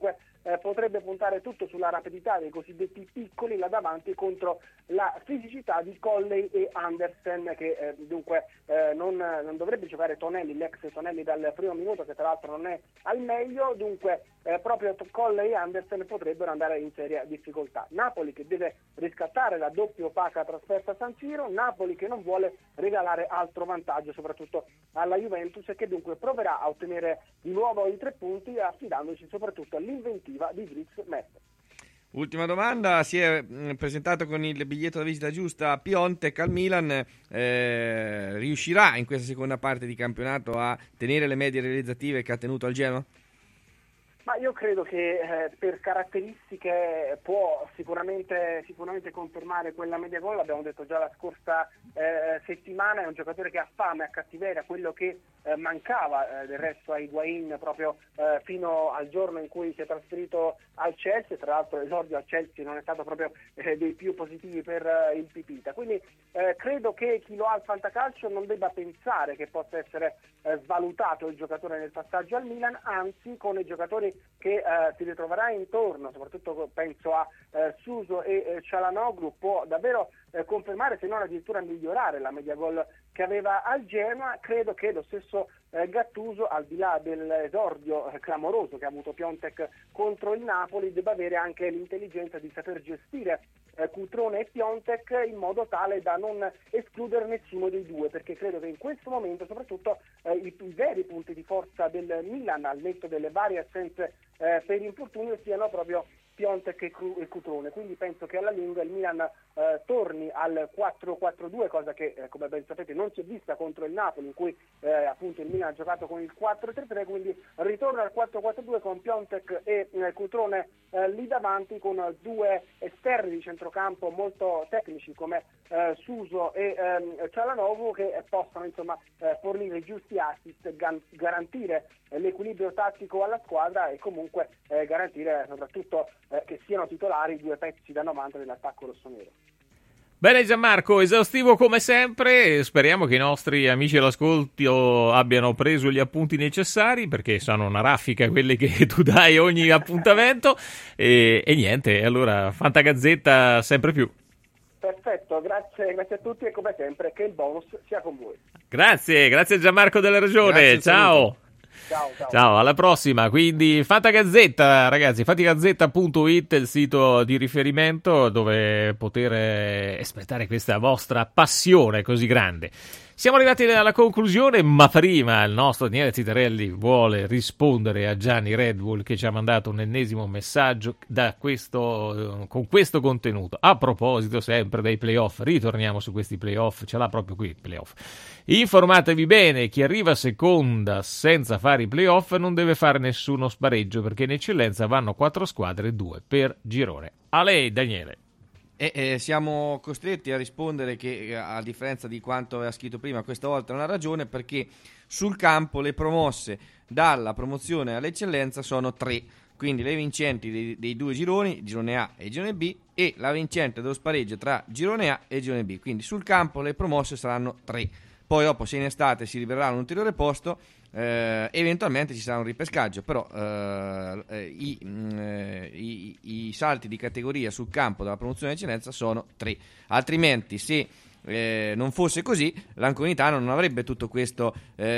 eh, potrebbe puntare tutto sulla rapidità dei cosiddetti piccoli là davanti contro la fisicità di Colley e Andersen, che eh, dunque eh, non, non dovrebbe giocare Tonelli, l'ex Tonelli dal primo minuto, che tra l'altro non è al meglio, dunque eh, proprio Colley e Andersen potrebbero andare in seria difficoltà. Napoli che deve riscattare la doppia opaca trasferta a San Siro, Napoli che non vuole regalare altro vantaggio soprattutto alla Juventus e che dunque proverà a ottenere di nuovo i tre punti affidandosi soprattutto all'inventiva di Dries Mertens. Ultima domanda, si è mh, presentato con il biglietto da visita giusta Piontek al Milan, eh, riuscirà in questa seconda parte di campionato a tenere le medie realizzative che ha tenuto al Genoa? Ma io credo che eh, per caratteristiche può sicuramente, sicuramente confermare quella media gol, l'abbiamo detto già la scorsa eh, settimana, è un giocatore che ha fame, ha cattiveria, quello che eh, mancava eh, del resto a Higuain proprio eh, fino al giorno in cui si è trasferito al Chelsea, tra l'altro l'esordio al Chelsea non è stato proprio eh, dei più positivi per eh, il Pipita, quindi eh, credo che chi lo ha al fantacalcio non debba pensare che possa essere eh, svalutato il giocatore nel passaggio al Milan, anzi con i giocatori che eh, si ritroverà intorno, soprattutto penso a eh, Suso e eh, Çalhanoğlu, può davvero eh, confermare, se non addirittura migliorare la media gol che aveva al Genoa. Credo che lo stesso eh, Gattuso, al di là dell'esordio eh, clamoroso che ha avuto Piontek contro il Napoli, debba avere anche l'intelligenza di saper gestire eh, Cutrone e Piontek in modo tale da non escludere nessuno dei due, perché credo che in questo momento soprattutto eh, i, i veri punti di forza del Milan, al netto delle varie assenze eh, per infortunio, siano proprio Piontek e, Cru- e Cutrone, quindi penso che alla lunga il Milan eh, torni al quattro quattro due, cosa che eh, come ben sapete non si è vista contro il Napoli, in cui eh, appunto il Milan ha giocato con il quattro tre tre, quindi ritorna al quattro quattro due con Piontek e eh, Cutrone eh, lì davanti, con due esterni di centrocampo molto tecnici come eh, Suso e ehm, Çalhanoğlu, che eh, possano insomma eh, fornire i giusti assist, gan- garantire eh, l'equilibrio tattico alla squadra e comunque eh, garantire soprattutto eh, che siano titolari due pezzi da novanta dell'attacco rossonero. Bene Gianmarco, esaustivo come sempre, speriamo che i nostri amici all'ascolto abbiano preso gli appunti necessari, perché sono una raffica quelli che tu dai ogni appuntamento, e, e niente, allora Fantagazzetta sempre più. Perfetto, grazie, grazie a tutti e come sempre che il bonus sia con voi. Grazie, grazie Gianmarco della Regione, ciao. Ciao, ciao. Ciao, alla prossima. Quindi Fantagazzetta, ragazzi, fantagazzetta punto it è il sito di riferimento dove poter espletare questa vostra passione così grande. Siamo arrivati alla conclusione, ma prima il nostro Daniele Zitarelli vuole rispondere a Gianni Red Bull, che ci ha mandato un ennesimo messaggio da questo, con questo contenuto. A proposito sempre dei playoff, ritorniamo su questi playoff, ce l'ha proprio qui playoff. Informatevi bene, chi arriva seconda senza fare i playoff non deve fare nessuno spareggio, perché in eccellenza vanno quattro squadre, due per girone. A lei Daniele. E eh, siamo costretti a rispondere che, a differenza di quanto aveva scritto prima, questa volta non ha ragione, perché sul campo le promosse dalla promozione all'eccellenza sono tre, quindi le vincenti dei, dei due gironi, girone A e girone B, e la vincente dello spareggio tra girone A e girone B. Quindi sul campo le promosse saranno tre. Poi dopo, se in estate si libererà un ulteriore posto, eh, eventualmente ci sarà un ripescaggio, però eh, eh, i, mh, i, i salti di categoria sul campo della promozione d'eccellenza sono tre. Altrimenti, se eh, non fosse così, l'Anconitano non avrebbe tutto questo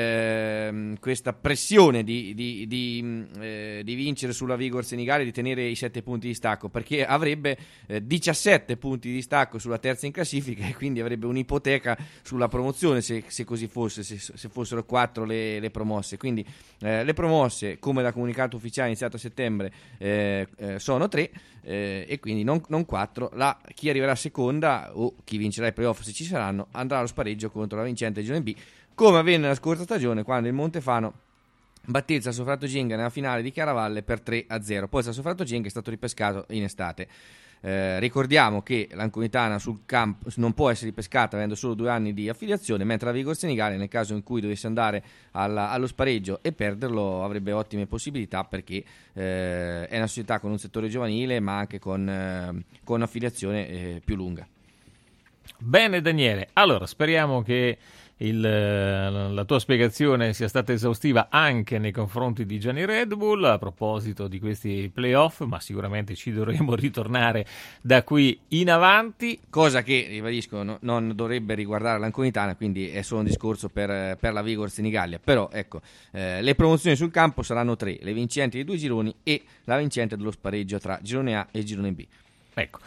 eh, questa pressione di, di, di, eh, di vincere sulla Vigor Senigallia, di tenere i sette punti di stacco, perché avrebbe eh, diciassette punti di stacco sulla terza in classifica, e quindi avrebbe un'ipoteca sulla promozione se, se così fosse, se, se fossero quattro le, le promosse. Quindi eh, le promosse, come da comunicato ufficiale iniziato a settembre, eh, eh, sono tre, eh, e quindi non, non quattro. La, chi arriverà seconda o chi vincerà i playoff, se ci saranno, andrà allo spareggio contro la vincente di girone B, come avvenne nella scorsa stagione, quando il Montefano batté il Sassuolo Genga nella finale di Chiaravalle per tre a zero. Poi il Sassuolo Genga è stato ripescato in estate. Eh, ricordiamo che l'Anconitana sul campo non può essere ripescata avendo solo due anni di affiliazione, mentre la Vigor Senigallia, nel caso in cui dovesse andare alla, allo spareggio e perderlo, avrebbe ottime possibilità, perché eh, è una società con un settore giovanile, ma anche con, eh, con affiliazione eh, più lunga. Bene Daniele, allora speriamo che il, la tua spiegazione sia stata esaustiva anche nei confronti di Gianni Red Bull a proposito di questi playoff, ma sicuramente ci dovremo ritornare da qui in avanti. Cosa che, ribadisco, no, non dovrebbe riguardare l'Anconitana, quindi è solo un discorso per, per la Vigor Senigallia. Però ecco, eh, le promozioni sul campo saranno tre, le vincenti dei due gironi e la vincente dello spareggio tra girone A e girone B. Ecco.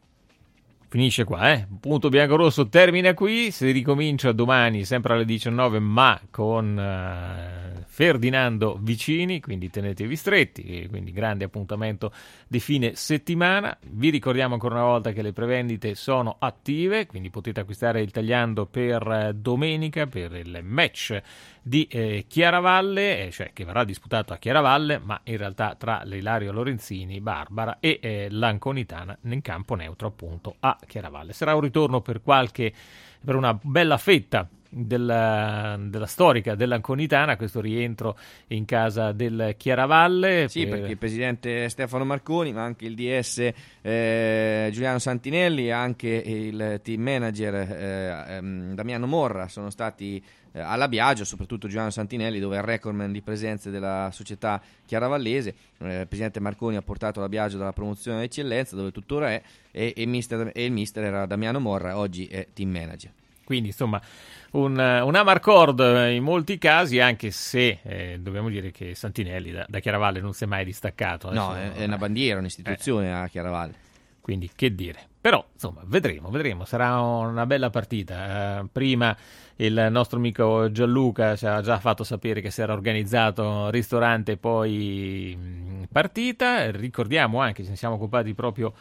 Finisce qua, eh? Punto biancorosso termina qui, si ricomincia domani sempre alle diciannove, ma con uh, Ferdinando Vicini, quindi tenetevi stretti, quindi grande appuntamento di fine settimana. Vi ricordiamo ancora una volta che le prevendite sono attive, quindi potete acquistare il tagliando per domenica, per il match di eh, Chiaravalle, eh, cioè che verrà disputato a Chiaravalle, ma in realtà tra l'Ilario Lorenzini, Barbara e eh, l'Anconitana in campo neutro appunto a Chiaravalle. Sarà un ritorno per qualche, per una bella fetta della, della storica dell'Anconitana, questo rientro in casa del Chiaravalle. Sì, per... perché il presidente Stefano Marconi, ma anche il D S eh, Giuliano Santinelli e anche il team manager eh, ehm, Damiano Morra sono stati eh, alla Biagio, soprattutto Giuliano Santinelli, dove è il recordman di presenze della società chiaravallese. Eh, il presidente Marconi ha portato la Biagio dalla promozione all'eccellenza, dove tuttora è, e, e, mister, e il mister era Damiano Morra, oggi è team manager. Quindi insomma un, un amarcord in molti casi, anche se eh, dobbiamo dire che Santinelli da, da Chiaravalle non si è mai distaccato. No, è, è una bandiera, un'istituzione eh. a Chiaravalle. Quindi che dire. Però insomma vedremo, vedremo, sarà una bella partita. Uh, prima il nostro amico Gianluca ci ha già fatto sapere che si era organizzato ristorante poi mh, partita. Ricordiamo anche, ce ne siamo occupati proprio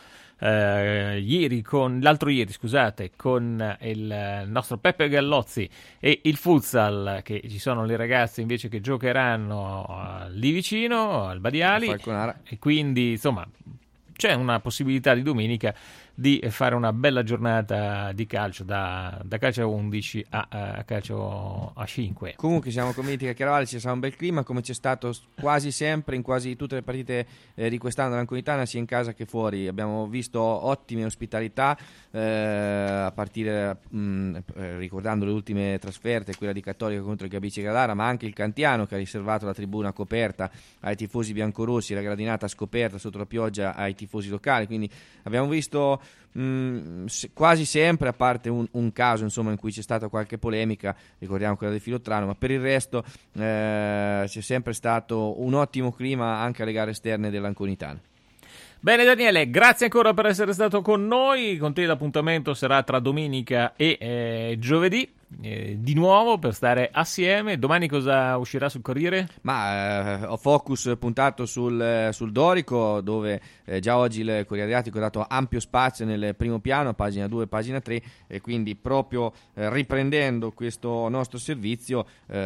Uh, ieri con l'altro ieri scusate con il nostro Peppe Gallozzi e il futsal, che ci sono le ragazze invece che giocheranno uh, lì vicino al Badiali, e quindi insomma c'è una possibilità di domenica di fare una bella giornata di calcio da, da calcio a undici a, a calcio a cinque. Comunque siamo convinti che a Chiaravalle ci sarà un bel clima, come c'è stato quasi sempre in quasi tutte le partite eh, di quest'anno dell'Anconitana, sia in casa che fuori. Abbiamo visto ottime ospitalità eh, a partire mh, eh, ricordando le ultime trasferte, quella di Cattolica contro il Gabice Gadara, ma anche il Cantiano che ha riservato la tribuna coperta ai tifosi biancorossi, la gradinata scoperta sotto la pioggia ai tifosi locali. Quindi abbiamo visto Mm, quasi sempre, a parte un, un caso insomma in cui c'è stata qualche polemica, ricordiamo quella del Filottrano, ma per il resto eh, c'è sempre stato un ottimo clima anche alle gare esterne dell'Anconitana. Bene Daniele, grazie ancora per essere stato con noi. Con te l'appuntamento sarà tra domenica e eh, giovedì eh, di nuovo per stare assieme. Domani cosa uscirà sul Corriere? Ma eh, ho focus puntato sul, sul Dorico, dove eh, già oggi il Corriere Adriatico ha dato ampio spazio nel primo piano, pagina due e pagina tre, e quindi proprio eh, riprendendo questo nostro servizio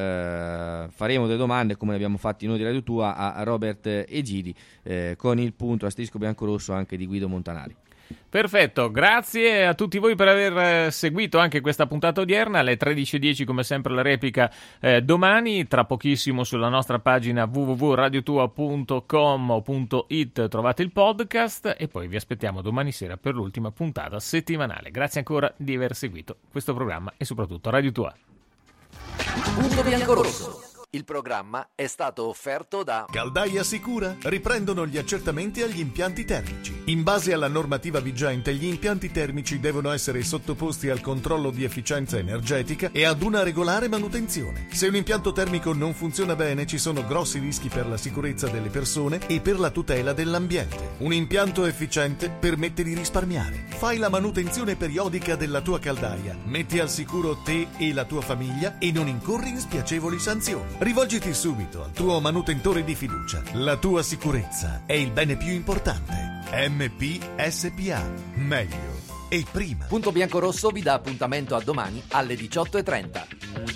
eh, faremo delle domande, come le abbiamo fatte noi di Radio Tua, a, a Robert Egidi eh, con il punto asterisco biancorosso anche di Guido Montanari. Perfetto, grazie a tutti voi per aver seguito anche questa puntata odierna. Alle tredici e dieci come sempre la replica eh, domani, tra pochissimo sulla nostra pagina w w w punto radiotua punto com o punto it trovate il podcast, e poi vi aspettiamo domani sera per l'ultima puntata settimanale. Grazie ancora di aver seguito questo programma e soprattutto Radio Tua. Punto biancorosso. Il programma è stato offerto da Caldaia Sicura. Riprendono gli accertamenti agli impianti termici. In base alla normativa vigente, gli impianti termici devono essere sottoposti al controllo di efficienza energetica e ad una regolare manutenzione. Se un impianto termico non funziona bene, ci sono grossi rischi per la sicurezza delle persone e per la tutela dell'ambiente. Un impianto efficiente permette di risparmiare. Fai la manutenzione periodica della tua caldaia, metti al sicuro te e la tua famiglia e non incorri in spiacevoli sanzioni. Rivolgiti subito al tuo manutentore di fiducia. La tua sicurezza è il bene più importante. M P S P A. Meglio e prima. Punto Biancorosso vi dà appuntamento a domani alle diciotto e trenta.